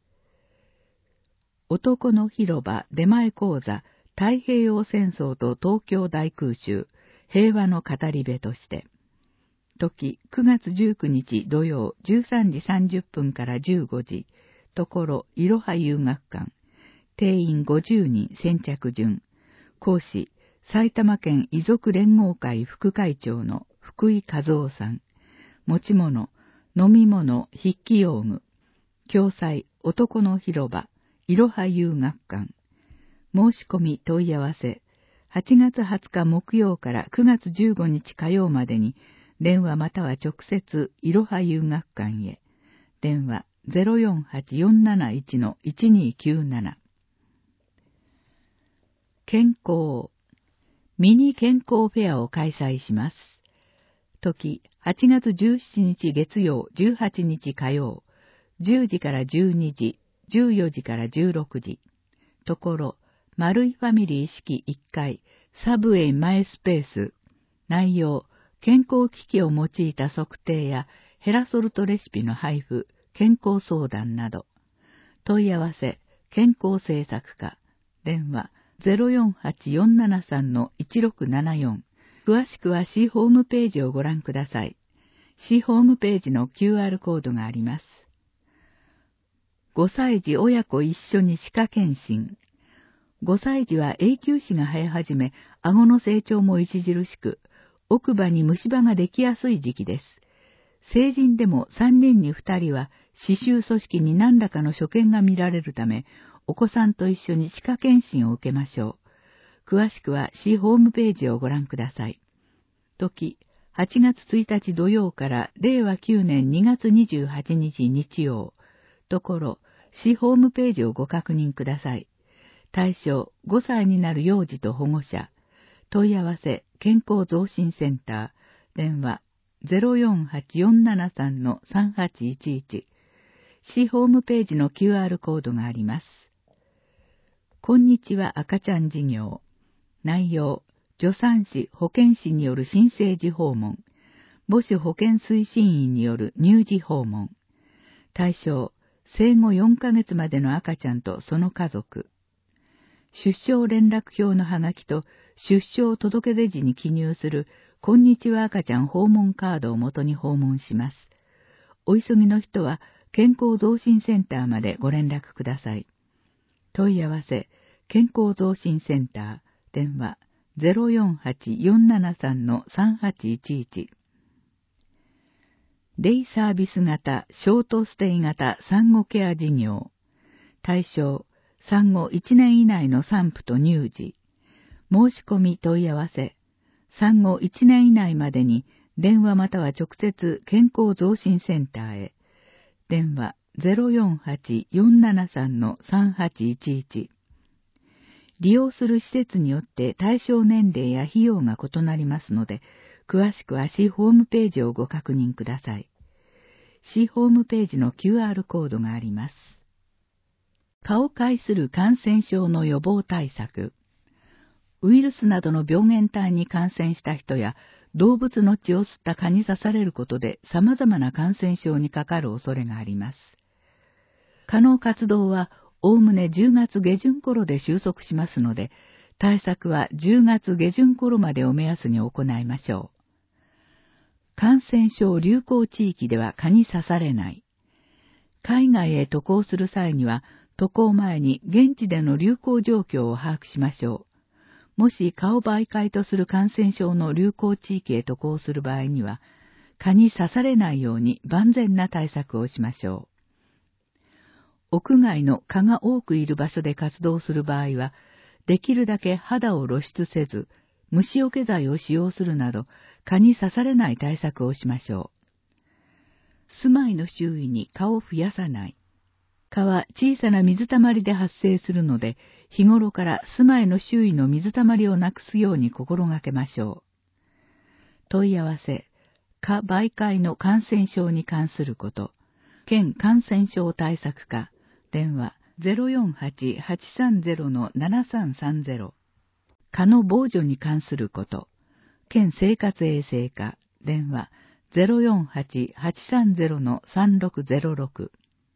S2: 男の広場出前講座太平洋戦争と東京大空襲平和の語り部として。時くがつじゅうくにち土曜じゅうさんじさんじゅっぷんからじゅうごじ。ところいろは遊学館。定員ごじゅうにん。先着順。講師埼玉県遺族連合会副会長の福井和夫さん。持ち物飲み物筆記用具。共催男の広場いろは遊学館。申し込み問い合わせはちがつはつか木曜からくがつじゅうごにち火曜までに電話または直接いろは遊学館へ。電話 ゼロよんはちよんなないちのいちにきゅうなな。健康ミニ健康フェアを開催します。時はちがつじゅうしちにち月曜じゅうはちにち火曜じゅうじからじゅうにじじゅうよじからじゅうろくじ。ところ丸いファミリー式いっかいサブウェイ前スペース。内容健康機器を用いた測定やヘラソルトレシピの配布健康相談など。問い合わせ健康政策課。電話 ゼロよんはちよんななさんのいちろくななよん。詳しくは市ホームページをご覧ください。市ホームページの キューアール コードがあります。ごさい児親子一緒に歯科検診。ごさい児は永久歯が生え始め、顎の成長も著しく、奥歯に虫歯ができやすい時期です。成人でもさんにんにふたりは歯周組織に何らかの所見が見られるため、お子さんと一緒に歯科検診を受けましょう。詳しくは市ホームページをご覧ください。時、はちがつついたち土曜かられいわきゅうねんにがつにじゅうはちにち日曜。ところ、市ホームページをご確認ください。対象、ごさいになる幼児と保護者。問い合わせ、健康増進センター。電話、ゼロよんはちよんななさんのさんはちいちいち。市ホームページの キューアール コードがあります。こんにちは赤ちゃん事業。内容、助産師、保健師による新生児訪問。母子保健推進員による乳児訪問。対象、生後よんかげつまでの赤ちゃんとその家族。出生連絡票のはがきと出生届出時に記入するこんにちは赤ちゃん訪問カードをもとに訪問します。お急ぎの人は健康増進センターまでご連絡ください。問い合わせ、健康増進センター、電話 ゼロよんはちよんななさんのさんはちいちいち。デイサービス型ショートステイ型産後ケア事業。対象、産後いちねん以内の産婦と乳児。申し込み問い合わせ。産後いちねん以内までに電話または直接健康増進センターへ。電話 ゼロよんはちよんななさんのさんはちいちいち。利用する施設によって対象年齢や費用が異なりますので、詳しくは市ホームページをご確認ください。市ホームページの キューアール コードがあります。蚊を介する感染症の予防対策。ウイルスなどの病原体に感染した人や動物の血を吸った蚊に刺されることで様々な感染症にかかる恐れがあります。蚊の活動はおおむねじゅうがつげじゅん頃で収束しますので、対策はじゅうがつげじゅん頃までを目安に行いましょう。感染症流行地域では蚊に刺されない。 海外へ渡航する際には、渡航前に現地での流行状況を把握しましょう。もし蚊を媒介とする感染症の流行地域へ渡航する場合には、蚊に刺されないように万全な対策をしましょう。屋外の蚊が多くいる場所で活動する場合は、できるだけ肌を露出せず、虫除け剤を使用するなど、蚊に刺されない対策をしましょう。住まいの周囲に蚊を増やさない。蚊は小さな水たまりで発生するので、日頃から住まいの周囲の水たまりをなくすように心がけましょう。問い合わせ、蚊媒介の感染症に関すること、県感染症対策課、電話 ゼロよんはち はちさんゼロ のななさんさんゼロ。蚊の防除に関すること、県生活衛生課、電話 ゼロよんはち はちさんゼロ のさんろくゼロろく。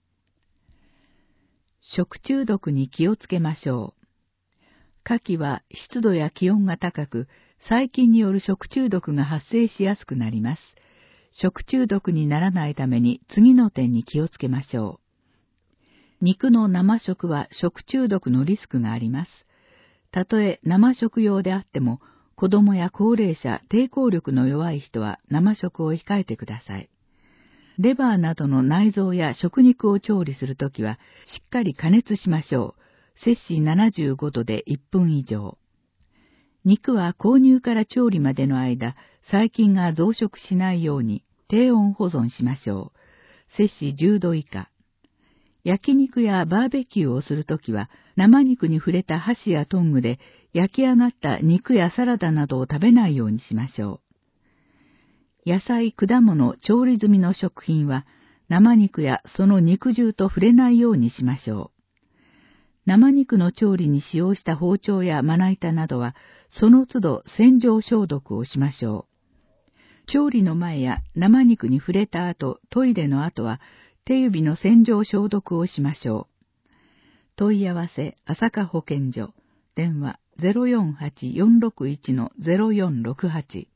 S2: 食中毒に気をつけましょう。夏季は湿度や気温が高く、細菌による食中毒が発生しやすくなります。食中毒にならないために次の点に気をつけましょう。肉の生食は食中毒のリスクがあります。たとえ生食用であっても、子供や高齢者、抵抗力の弱い人は生食を控えてください。レバーなどの内臓や食肉を調理するときは、しっかり加熱しましょう。摂氏ななじゅうごどでいっぷん以上。肉は購入から調理までの間、細菌が増殖しないように低温保存しましょう。摂氏じゅうど以下。焼肉やバーベキューをするときは、生肉に触れた箸やトングで焼き上がった肉やサラダなどを食べないようにしましょう。野菜、果物、調理済みの食品は、生肉やその肉汁と触れないようにしましょう。生肉の調理に使用した包丁やまな板などは、その都度洗浄消毒をしましょう。調理の前や生肉に触れた後、トイレの後は、手指の洗浄消毒をしましょう。問い合わせ、朝霞保健所、電話 ゼロよんはち よんろくいち のゼロよんろくはち。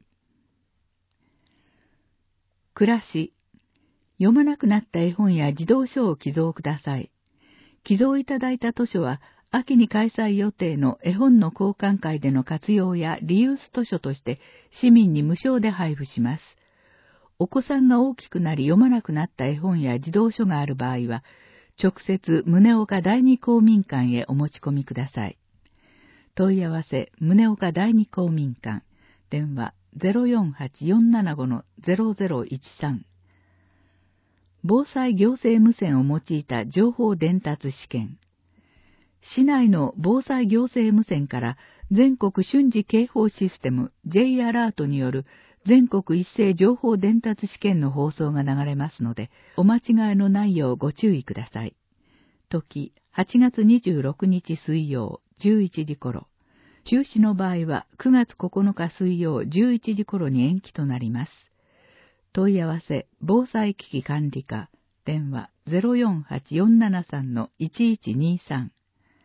S2: 暮らし、読まなくなった絵本や児童書を寄贈ください。寄贈いただいた図書は、秋に開催予定の絵本の交換会での活用やリユース図書として市民に無償で配布します。お子さんが大きくなり読まなくなった絵本や児童書がある場合は、直接宗岡第二公民館へお持ち込みください。問い合わせ、宗岡第二公民館、電話 ゼロよんはち よんななご のゼロゼロいちさん。防災行政無線を用いた情報伝達試験。市内の防災行政無線から全国瞬時警報システム ジェイ アラートによる全国一斉情報伝達試験の放送が流れますので、お間違いのないようご注意ください。時、はちがつにじゅうろくにち水曜じゅういちじ頃。中止の場合はくがつここのか水曜じゅういちじ頃に延期となります。問い合わせ、防災危機管理課、電話 ゼロよんはち よんななさん のいちいちにさん。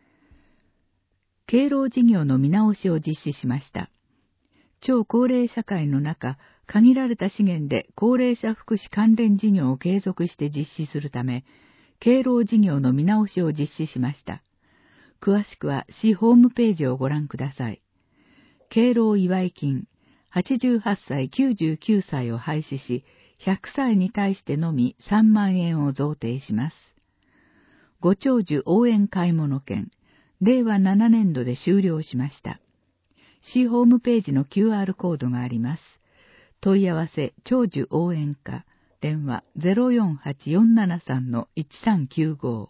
S2: 敬老事業の見直しを実施しました。超高齢社会の中、限られた資源で高齢者福祉関連事業を継続して実施するため、敬老事業の見直しを実施しました。詳しくは市ホームページをご覧ください。敬老祝金、はちじゅうはっさい、きゅうじゅうきゅうさいを廃止し、ひゃくさいに対してのみさんまんえんを贈呈します。ご長寿応援買い物券、れいわななねんどで終了しました。市ホームページの キューアール コードがあります。問い合わせ、長寿応援課、電話 ゼロよんはち よんななさん のいちさんきゅうご。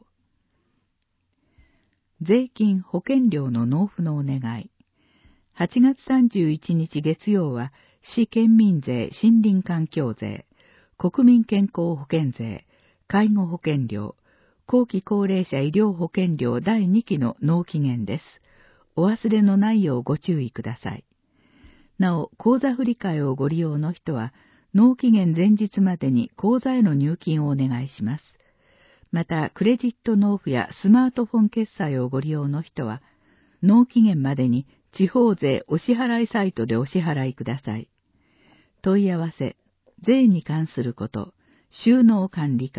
S2: 税金保険料の納付のお願い。はちがつさんじゅういちにち月曜は、市県民税森林環境税、国民健康保険税、介護保険料、後期高齢者医療保険料だいにきの納期限です。お忘れのないようご注意ください。なお、口座振替をご利用の人は、納期限前日までに口座への入金をお願いします。また、クレジット納付やスマートフォン決済をご利用の人は、納期限までに地方税お支払いサイトでお支払いください。問い合わせ、税に関すること、収納管理課、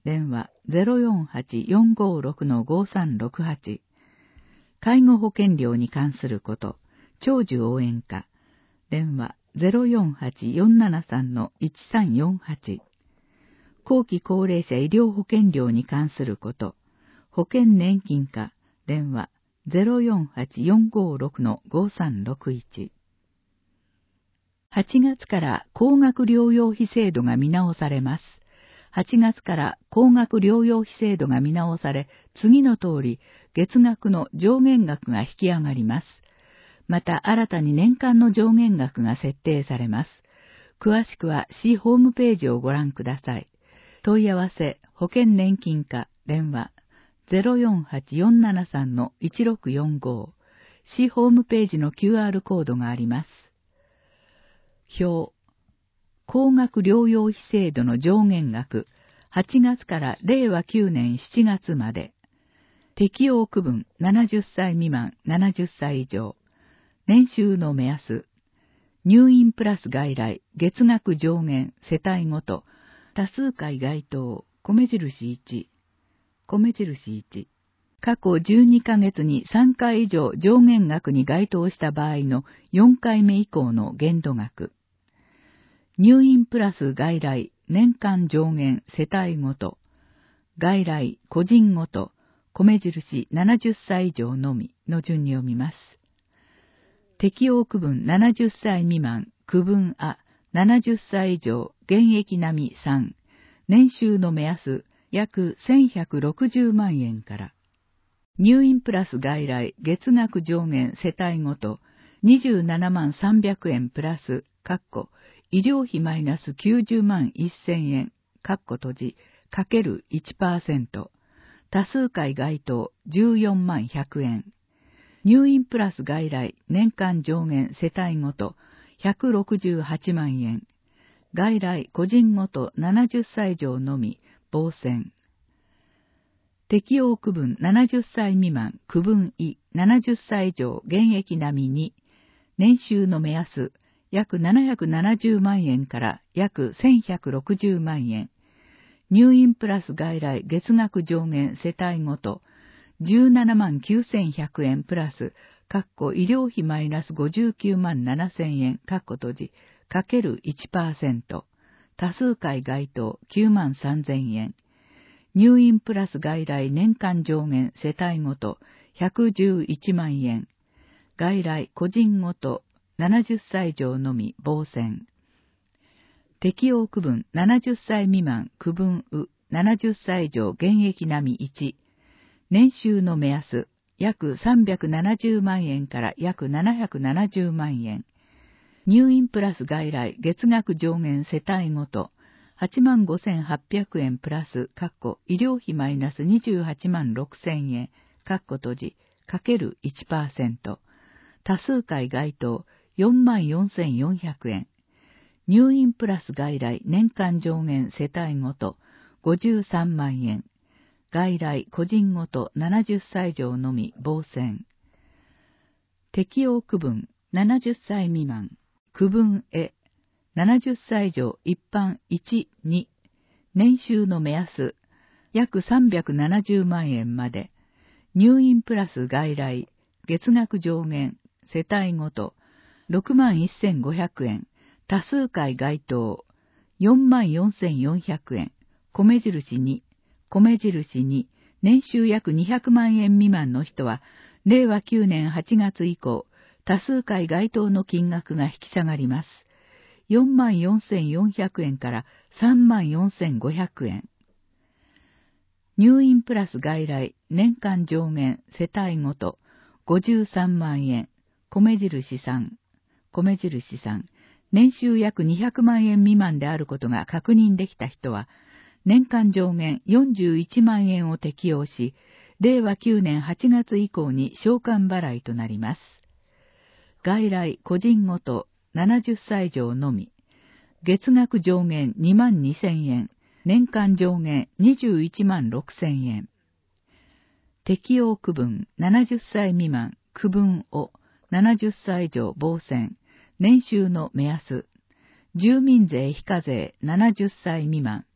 S2: 電話 ゼロよんはちよんごろくのごさんろくはち。介護保険料に関すること、長寿応援課、電話 ゼロよんはちよんななさんのいちさんよんはち。後期高齢者医療保険料に関すること、保険年金課、電話 ゼロよんはちよんごろくのごさんろくいち。はちがつから高額療養費制度が見直されます。はちがつから高額療養費制度が見直され、次の通り月額の上限額が引き上がります。また新たに年間の上限額が設定されます。詳しくは市ホームページをご覧ください。問い合わせ保険年金課、電話 ゼロよんはちよんななさんのいちろくよんご。市ホームページの キューアール コードがあります。表、高額療養費制度の上限額、はちがつかられいわきゅうねんしちがつまで。適用区分ななじゅっさい未満、ななじゅっさい以上。年収の目安。入院プラス外来、月額上限、世帯ごと。多数回該当、米印いち。米印いち。過去じゅうにかげつにさんかい以上上限額に該当した場合のよんかいめ以降の限度額。入院プラス外来、年間上限、世帯ごと。外来、個人ごと、米印ななじゅっさい以上のみの順に読みます。適用区分ななじゅっさい未満、区分あ、ななじゅっさい以上、現役並みさん。年収の目安、約せんひゃくろくじゅうまんえんから。入院プラス外来、月額上限世帯ごと、にじゅうななまんさんびゃくえんプラス、かっこ、医療費マイナスきゅうじゅうまんせんえん、かっこ閉じ、かける いちパーセント。多数回該当じゅうよんまんひゃくえん。入院プラス外来、年間上限世帯ごとひゃくろくじゅうはちまんえん。外来個人ごとななじゅっさい以上のみ、防戦。適用区分ななじゅっさい未満、区分い、ななじゅっさい以上、現役並みに、年収の目安、約ななひゃくななじゅうまんえんから約せんひゃくろくじゅうまんえん。入院プラス外来月額上限世帯ごとじゅうななまんきゅうせんひゃくえんプラス、かっこ医療費マイナスごじゅうきゅうまんななせんえん、かっこ閉じ、かける いちパーセント。多数回該当きゅうまんさんぜんえん。入院プラス外来年間上限世帯ごとひゃくじゅういちまんえん。外来個人ごとななじゅっさい以上のみ防戦。適用区分ななじゅっさい未満、区分う、ななじゅっさい以上現役並みいち。年収の目安、約さんびゃくななじゅうまんえんから約ななひゃくななじゅうまんえん。入院プラス外来月額上限世帯ごとはちまんごせんはっぴゃくえんプラス、かっこ医療費マイナスにじゅうはちまんろくせんえん、かっこ閉じ、かける いちパーセント。多数回該当よんまんよんせんよんひゃくえん。入院プラス外来年間上限世帯ごとごじゅうさんまんえん。外来個人ごとななじゅっさい以上のみ防戦。適用区分ななじゅっさい未満、区分え、ななじゅっさい以上一般いち、に、年収の目安、約さんびゃくななじゅうまんえんまで、入院プラス外来、月額上限、世帯ごと、ろくまんせんごひゃくえん、多数回該当、よんまんよんせんよんひゃくえん、米印に、米印に、年収約にひゃくまんえん未満の人は、れいわきゅうねんはちがつ以降、多数回該当の金額が引き下がります。よんまんよんせんよんひゃくえんからさんまんよんせんごひゃくえん。入院プラス外来年間上限世帯ごとごじゅうさんまんえん、米印さん、米印さん、年収約にひゃくまんえん未満であることが確認できた人は、年間上限よんじゅういちまんえんを適用し、れいわきゅうねんはちがつ以降に償還払いとなります。外来個人ごとななじゅっさい以上のみ、月額上限にまんにせんえん、年間上限にじゅういちまんろくせんえん。適用区分ななじゅっさい未満、区分をななじゅっさい以上防戦、年収の目安、住民税非課税ななじゅっさい未満、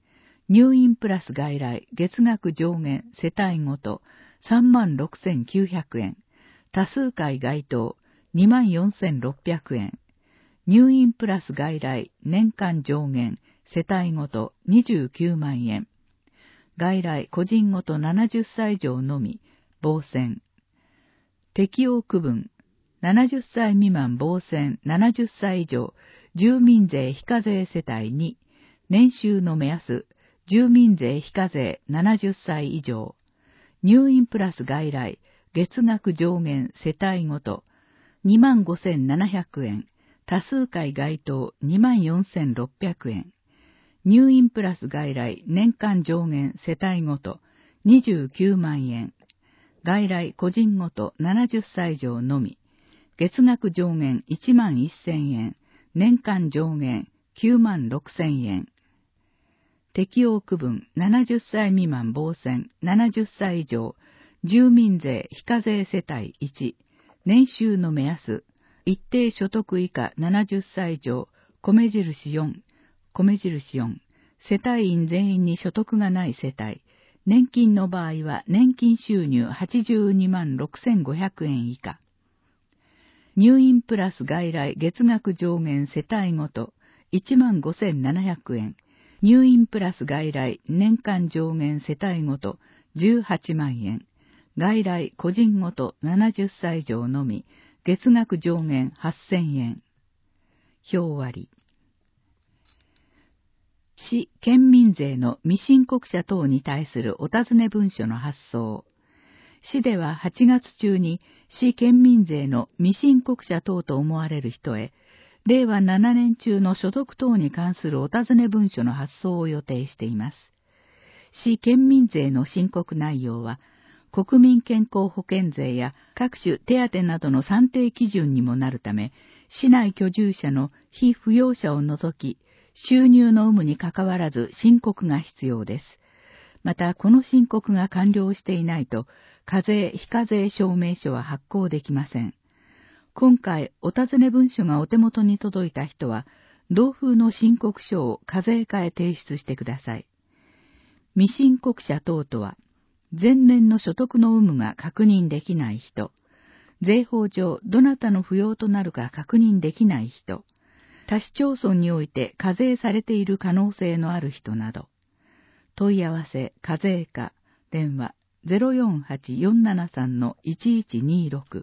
S2: 入院プラス外来月額上限世帯ごとさんまんろくせんきゅうひゃくえん、多数回該当にまんよんせんろっぴゃくえん、入院プラス外来年間上限世帯ごとにじゅうきゅうまんえん、外来個人ごとななじゅっさい以上のみ、防戦。適用区分、ななじゅっさい未満防戦ななじゅっさい以上、住民税非課税世帯に、年収の目安、住民税非課税ななじゅっさい以上、入院プラス外来、月額上限世帯ごと、にまんごせんななひゃくえん、多数回該当にまんよんせんろっぴゃくえん、入院プラス外来年間上限世帯ごとにじゅうきゅうまんえん、外来個人ごとななじゅっさい以上のみ、月額上限いちまんせんえん、年間上限きゅうまんろくせんえん。適用区分ななじゅっさい未満防戦ななじゅっさい以上、住民税非課税世帯いち、年収の目安、一定所得以下ななじゅっさい以上、米印よん、米印よん、世帯員全員に所得がない世帯、年金の場合は年金収入はちじゅうにまんろくせんごひゃくえん以下。入院プラス外来月額上限世帯ごといちまんごせんななひゃくえん、入院プラス外来年間上限世帯ごとじゅうはちまんえん、外来個人ごとななじゅっさい以上のみ、月額上限はっせんえん。表割。市県民税の未申告者等に対するお尋ね文書の発送。市でははちがつ中に市県民税の未申告者等と思われる人へ、れいわななねん中の所得等に関するお尋ね文書の発送を予定しています。市県民税の申告内容は、国民健康保険税や各種手当などの算定基準にもなるため、市内居住者の被扶養者を除き、収入の有無にかかわらず申告が必要です。また、この申告が完了していないと、課税非課税証明書は発行できません。今回、お尋ね文書がお手元に届いた人は、同封の申告書を課税課へ提出してください。未申告者等とは、前年の所得の有無が確認できない人、税法上どなたの扶養となるか確認できない人、他市町村において課税されている可能性のある人など、問い合わせ課税課、電話 ゼロよんはちよんななさんのいちいちにろく。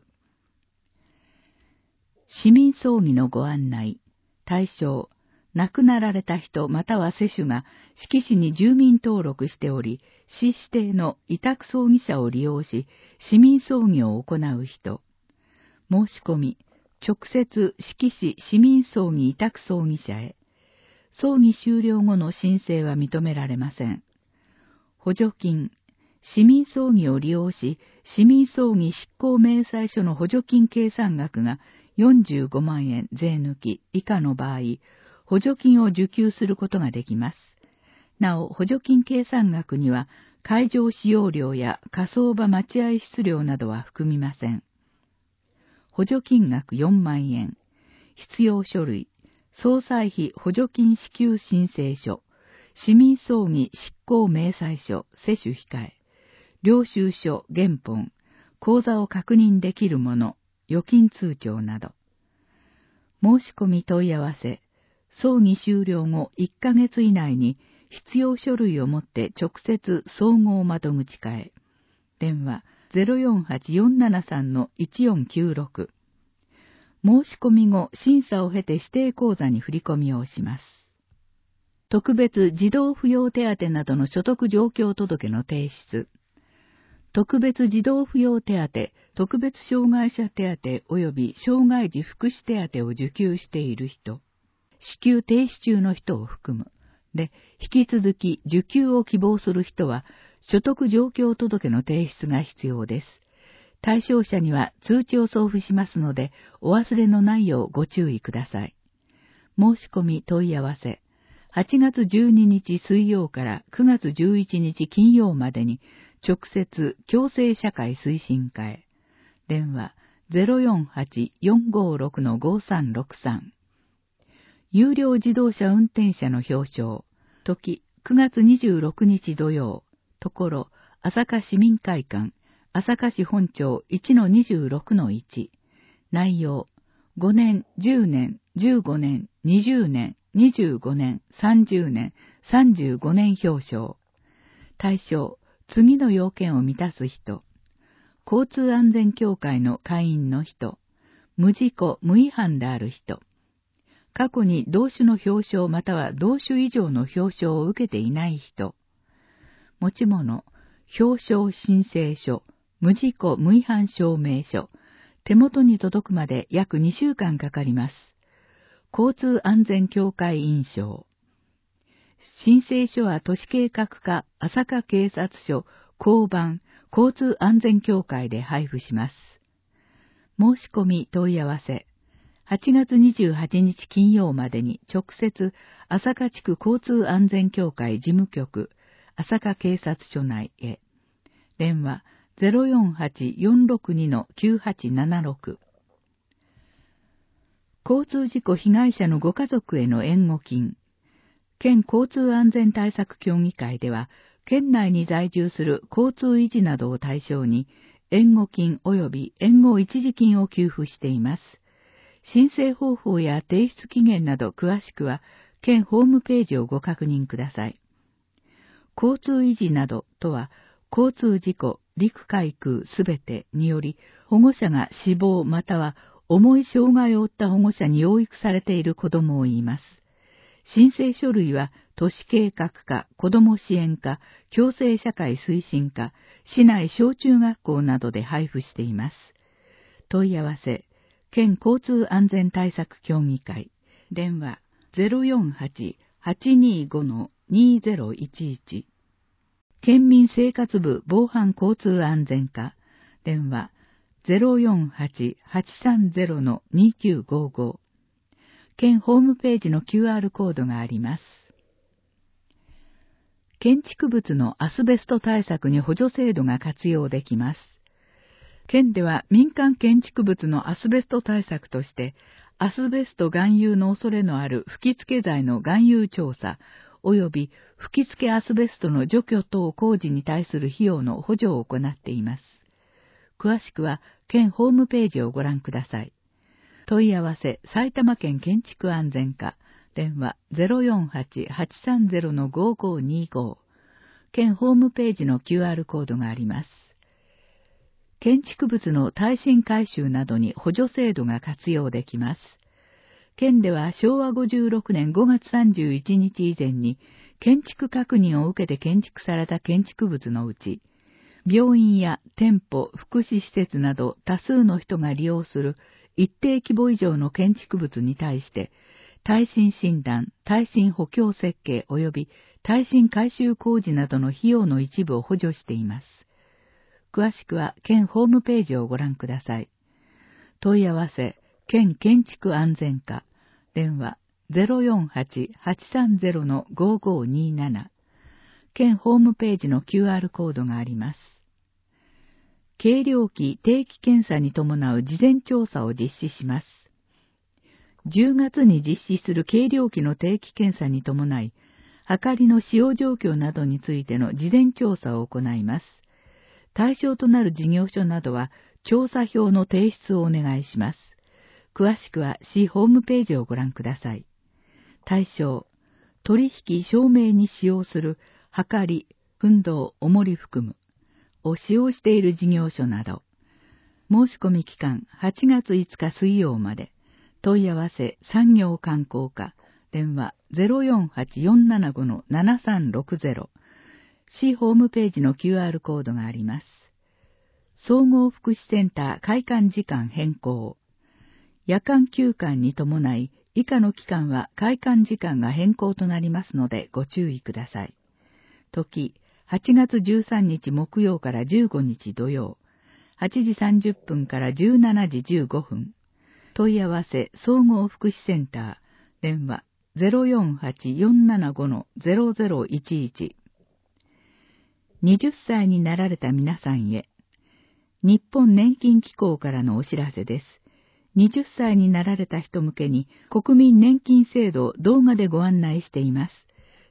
S2: 市民葬儀のご案内、対象、亡くなられた人または世主が志木市に住民登録しており、市指定の委託葬儀社を利用し、市民葬儀を行う人。申し込み、直接志木市市民葬儀委託葬儀社へ。葬儀終了後の申請は認められません。補助金、市民葬儀を利用し、市民葬儀執行明細書の補助金計算額がよんじゅうごまんえん税抜き以下の場合、補助金を受給することができます。なお、補助金計算額には、会場使用料や火葬場待合室料などは含みません。補助金額よんまんえん。必要書類、葬祭費補助金支給申請書、市民葬儀執行明細書、世主控え、領収書、原本、口座を確認できるもの、預金通帳など。申し込み問い合わせ、葬儀終了後いっかげつ以内に必要書類を持って直接総合窓口課へ。電話 ゼロよんはちよんななさんのいちよんきゅうろく。申し込み後、審査を経て指定口座に振り込みをします。特別児童扶養手当などの所得状況届の提出。特別児童扶養手当、特別障害者手当及び障害児福祉手当を受給している人。支給停止中の人を含む。で、引き続き受給を希望する人は、所得状況届の提出が必要です。対象者には通知を送付しますので、お忘れのないようご注意ください。申し込み問い合わせ、はちがつじゅうににち水曜からくがつじゅういちにち金曜までに、直接共生社会推進課へ。電話 ゼロよんはちよんごろくのごさんろくさん。有料自動車運転者の表彰、時くがつにじゅうろくにち土曜、ところ、朝霞市民会館、朝霞市本町 いちのにじゅうろくのいち。内容、ごねん、じゅうねん、じゅうごねん、にじゅうねん、にじゅうごねん、さんじゅうねん、さんじゅうごねん表彰。対象、次の要件を満たす人。交通安全協会の会員の人。無事故、無違反である人。過去に同種の表彰または同種以上の表彰を受けていない人。持ち物、表彰申請書、無事故無違反証明書。手元に届くまで約にしゅうかんかかります。交通安全協会印象。申請書は都市計画課朝霞警察署交番交通安全協会で配布します。申し込み問い合わせ。はちがつにじゅうはちにち金曜までに直接朝霞地区交通安全協会事務局朝霞警察署内へ。電話 ゼロよんはち よんろくに きゅうはちななろく。交通事故被害者のご家族への援護金。県交通安全対策協議会では、県内に在住する交通維持などを対象に、援護金及び援護一時金を給付しています。申請方法や提出期限など詳しくは、県ホームページをご確認ください。交通維持などとは、交通事故、陸海空すべてにより、保護者が死亡または重い障害を負った保護者に養育されている子どもを言います。申請書類は都市計画課、子ども支援課、共生社会推進課、市内小中学校などで配布しています。問い合わせ、県交通安全対策協議会、電話 ゼロよんはち はちにーご にーゼロいちいち。県民生活部防犯交通安全課、電話 ゼロよんはち はちさんゼロ にきゅうごご。県ホームページの キューアール コードがあります。建築物のアスベスト対策に補助制度が活用できます。県では民間建築物のアスベスト対策として、アスベスト含有の恐れのある吹き付け剤の含有調査、及び吹き付けアスベストの除去等工事に対する費用の補助を行っています。詳しくは県ホームページをご覧ください。問い合わせ、埼玉県建築安全課、電話 ゼロよんはち はちさんゼロ ごごにご。県ホームページの キューアール コードがあります。建築物の耐震改修などに補助制度が活用できます。県ではしょうわごじゅうろくねんごがつさんじゅういちにち以前に建築確認を受けて建築された建築物のうち、病院や店舗、福祉施設など多数の人が利用する一定規模以上の建築物に対して、耐震診断、耐震補強設計及び耐震改修工事などの費用の一部を補助しています。詳しくは県ホームページをご覧ください。問い合わせ、県建築安全課、電話 ゼロよんはち はちさんゼロ ごごになな。県ホームページの キューアール コードがあります。計量器定期検査に伴う事前調査を実施します。じゅうがつに実施する計量器の定期検査に伴い、はかりの使用状況などについての事前調査を行います。対象となる事業所などは、調査票の提出をお願いします。詳しくは市ホームページをご覧ください。対象、取引証明に使用するはかり、奮動、重り含むを使用している事業所など。申し込み期間はちがついつか水曜まで。問い合わせ産業観光課、電話 ゼロよんはち よんななご ななさんろくゼロ。市ホームページの キューアール コードがあります。総合福祉センター開館時間変更。夜間休館に伴い、以下の期間は開館時間が変更となりますのでご注意ください。時、はちがつじゅうさんにち木曜からじゅうごにち土曜、はちじさんじゅっぷんからじゅうしちじじゅうごふん。問い合わせ総合福祉センター、電話 ゼロよんはち よんななご ゼロゼロいちいち。はたちになられた皆さんへ、日本年金機構からのお知らせです。はたちになられた人向けに国民年金制度を動画でご案内しています。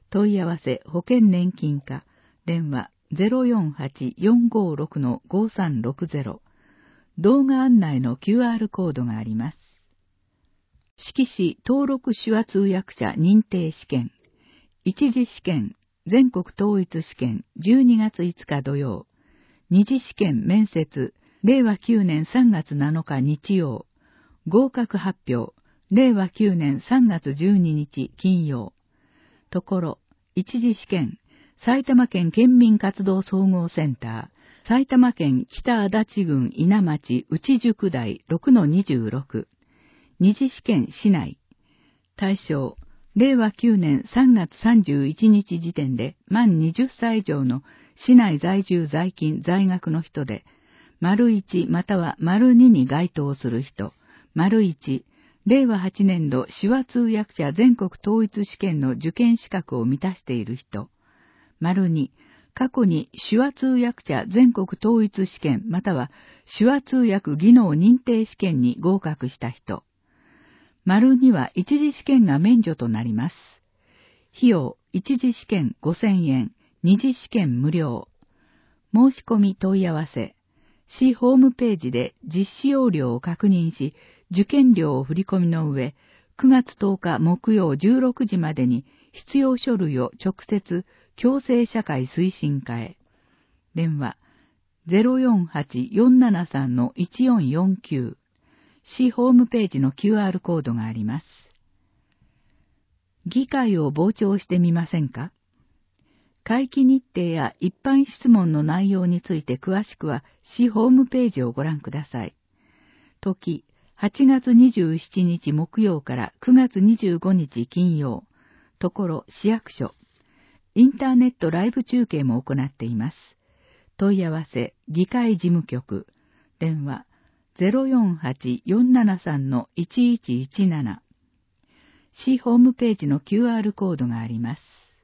S2: 問い合わせ保険年金課、電話 ゼロよんはち よんごろく ごさんろくゼロ、動画案内の キューアール コードがあります。色紙登録手話通訳者認定試験、一次試験、全国統一試験じゅうにがついつか土曜、二次試験面接、れいわきゅうねんさんがつなのか日曜、合格発表、れいわきゅうねんさんがつじゅうににち金曜。ところ、一次試験、埼玉県県民活動総合センター、埼玉県北足立郡稲町内宿台 ろくのにじゅうろく。二次試験市内。対象、れいわきゅうねんさんがつさんじゅういちにち時点で満はたち以上の市内在住在勤在学の人で、丸いちまたは丸にに該当する人、丸いち、れいわはちねんど手話通訳者全国統一試験の受験資格を満たしている人、丸に、過去に手話通訳者全国統一試験または手話通訳技能認定試験に合格した人、丸には一次試験が免除となります。費用、一次試験ごせんえん、二次試験無料。申し込み問い合わせ。市ホームページで実施要領を確認し、受験料を振り込みの上、くがつとおか木曜じゅうろくじまでに必要書類を直接共生社会推進課へ。電話 ゼロよんはち よんななさん いちよんよんきゅう。市ホームページの キューアール コードがあります。議会を傍聴してみませんか？会期日程や一般質問の内容について詳しくは市ホームページをご覧ください。時、はちがつにじゅうしちにち木曜からくがつにじゅうごにち金曜。ところ市役所。インターネットライブ中継も行っています。問い合わせ、議会事務局。電話、ゼロよんはち よんななさん いちいちいちなな。市ホームページの キューアール コードがあります。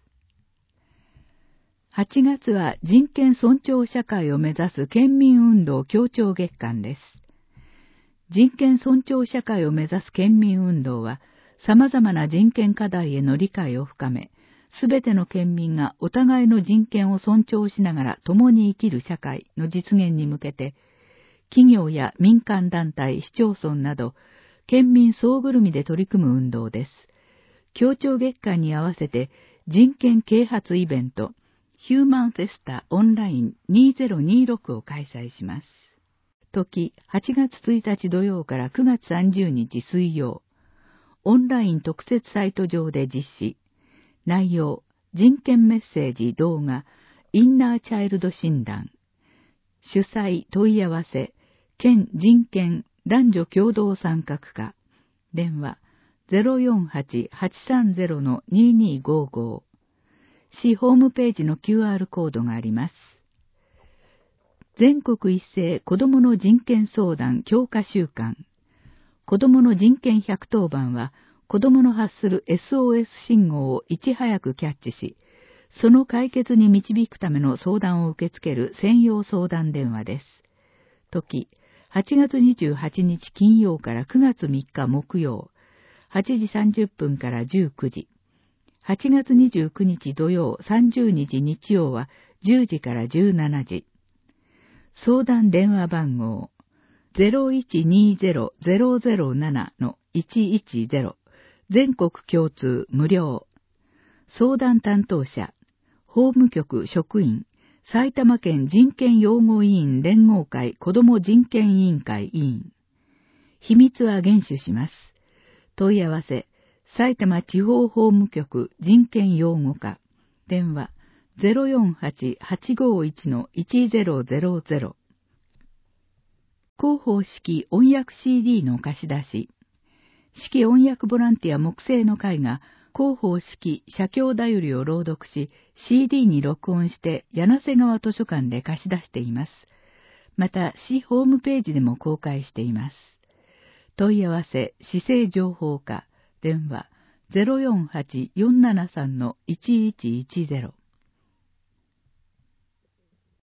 S2: はちがつは人権尊重社会を目指す県民運動協調月間です。人権尊重社会を目指す県民運動は、様々な人権課題への理解を深め、すべての県民がお互いの人権を尊重しながら共に生きる社会の実現に向けて、企業や民間団体、市町村など、県民総ぐるみで取り組む運動です。協調月間に合わせて、人権啓発イベント、ヒューマンフェスタオンラインにせんにじゅうろくを開催します。時、はちがつついたち土曜からくがつさんじゅうにち水曜。オンライン特設サイト上で実施。内容、人権メッセージ動画、インナーチャイルド診断。主催問い合わせ、県人権男女共同参画課。電話、ゼロよんはち はちさんゼロ ににごご。市ホームページの キューアール コードがあります。全国一斉子どもの人権相談強化週間。子どもの人権ひゃくとおばんは、子どもの発する エスオーエス 信号をいち早くキャッチし、その解決に導くための相談を受け付ける専用相談電話です。時、はちがつにじゅうはちにち金曜からくがつみっか木曜、はちじさんじゅっぷんからじゅうくじ。はちがつにじゅうくにち土曜さんじゅうにち日曜はじゅうじからじゅうしちじ。相談電話番号 ゼロいちにゼロ ゼロゼロなな いちいちゼロ。全国共通無料。相談担当者、法務局職員、埼玉県人権擁護委員連合会子ども人権委員会委員。秘密は厳守します。問い合わせ、埼玉地方法務局人権擁護課。電話、ゼロよんはち はちごいち いちゼロゼロゼロ。広報式音訳 シーディー の貸し出し。式音訳ボランティア木製の会が広報式写経だよりを朗読し シーディー に録音して柳瀬川図書館で貸し出しています。また市ホームページでも公開しています。問い合わせ市政情報課電話 ゼロよんはち よんななさん いちいちいちゼロ。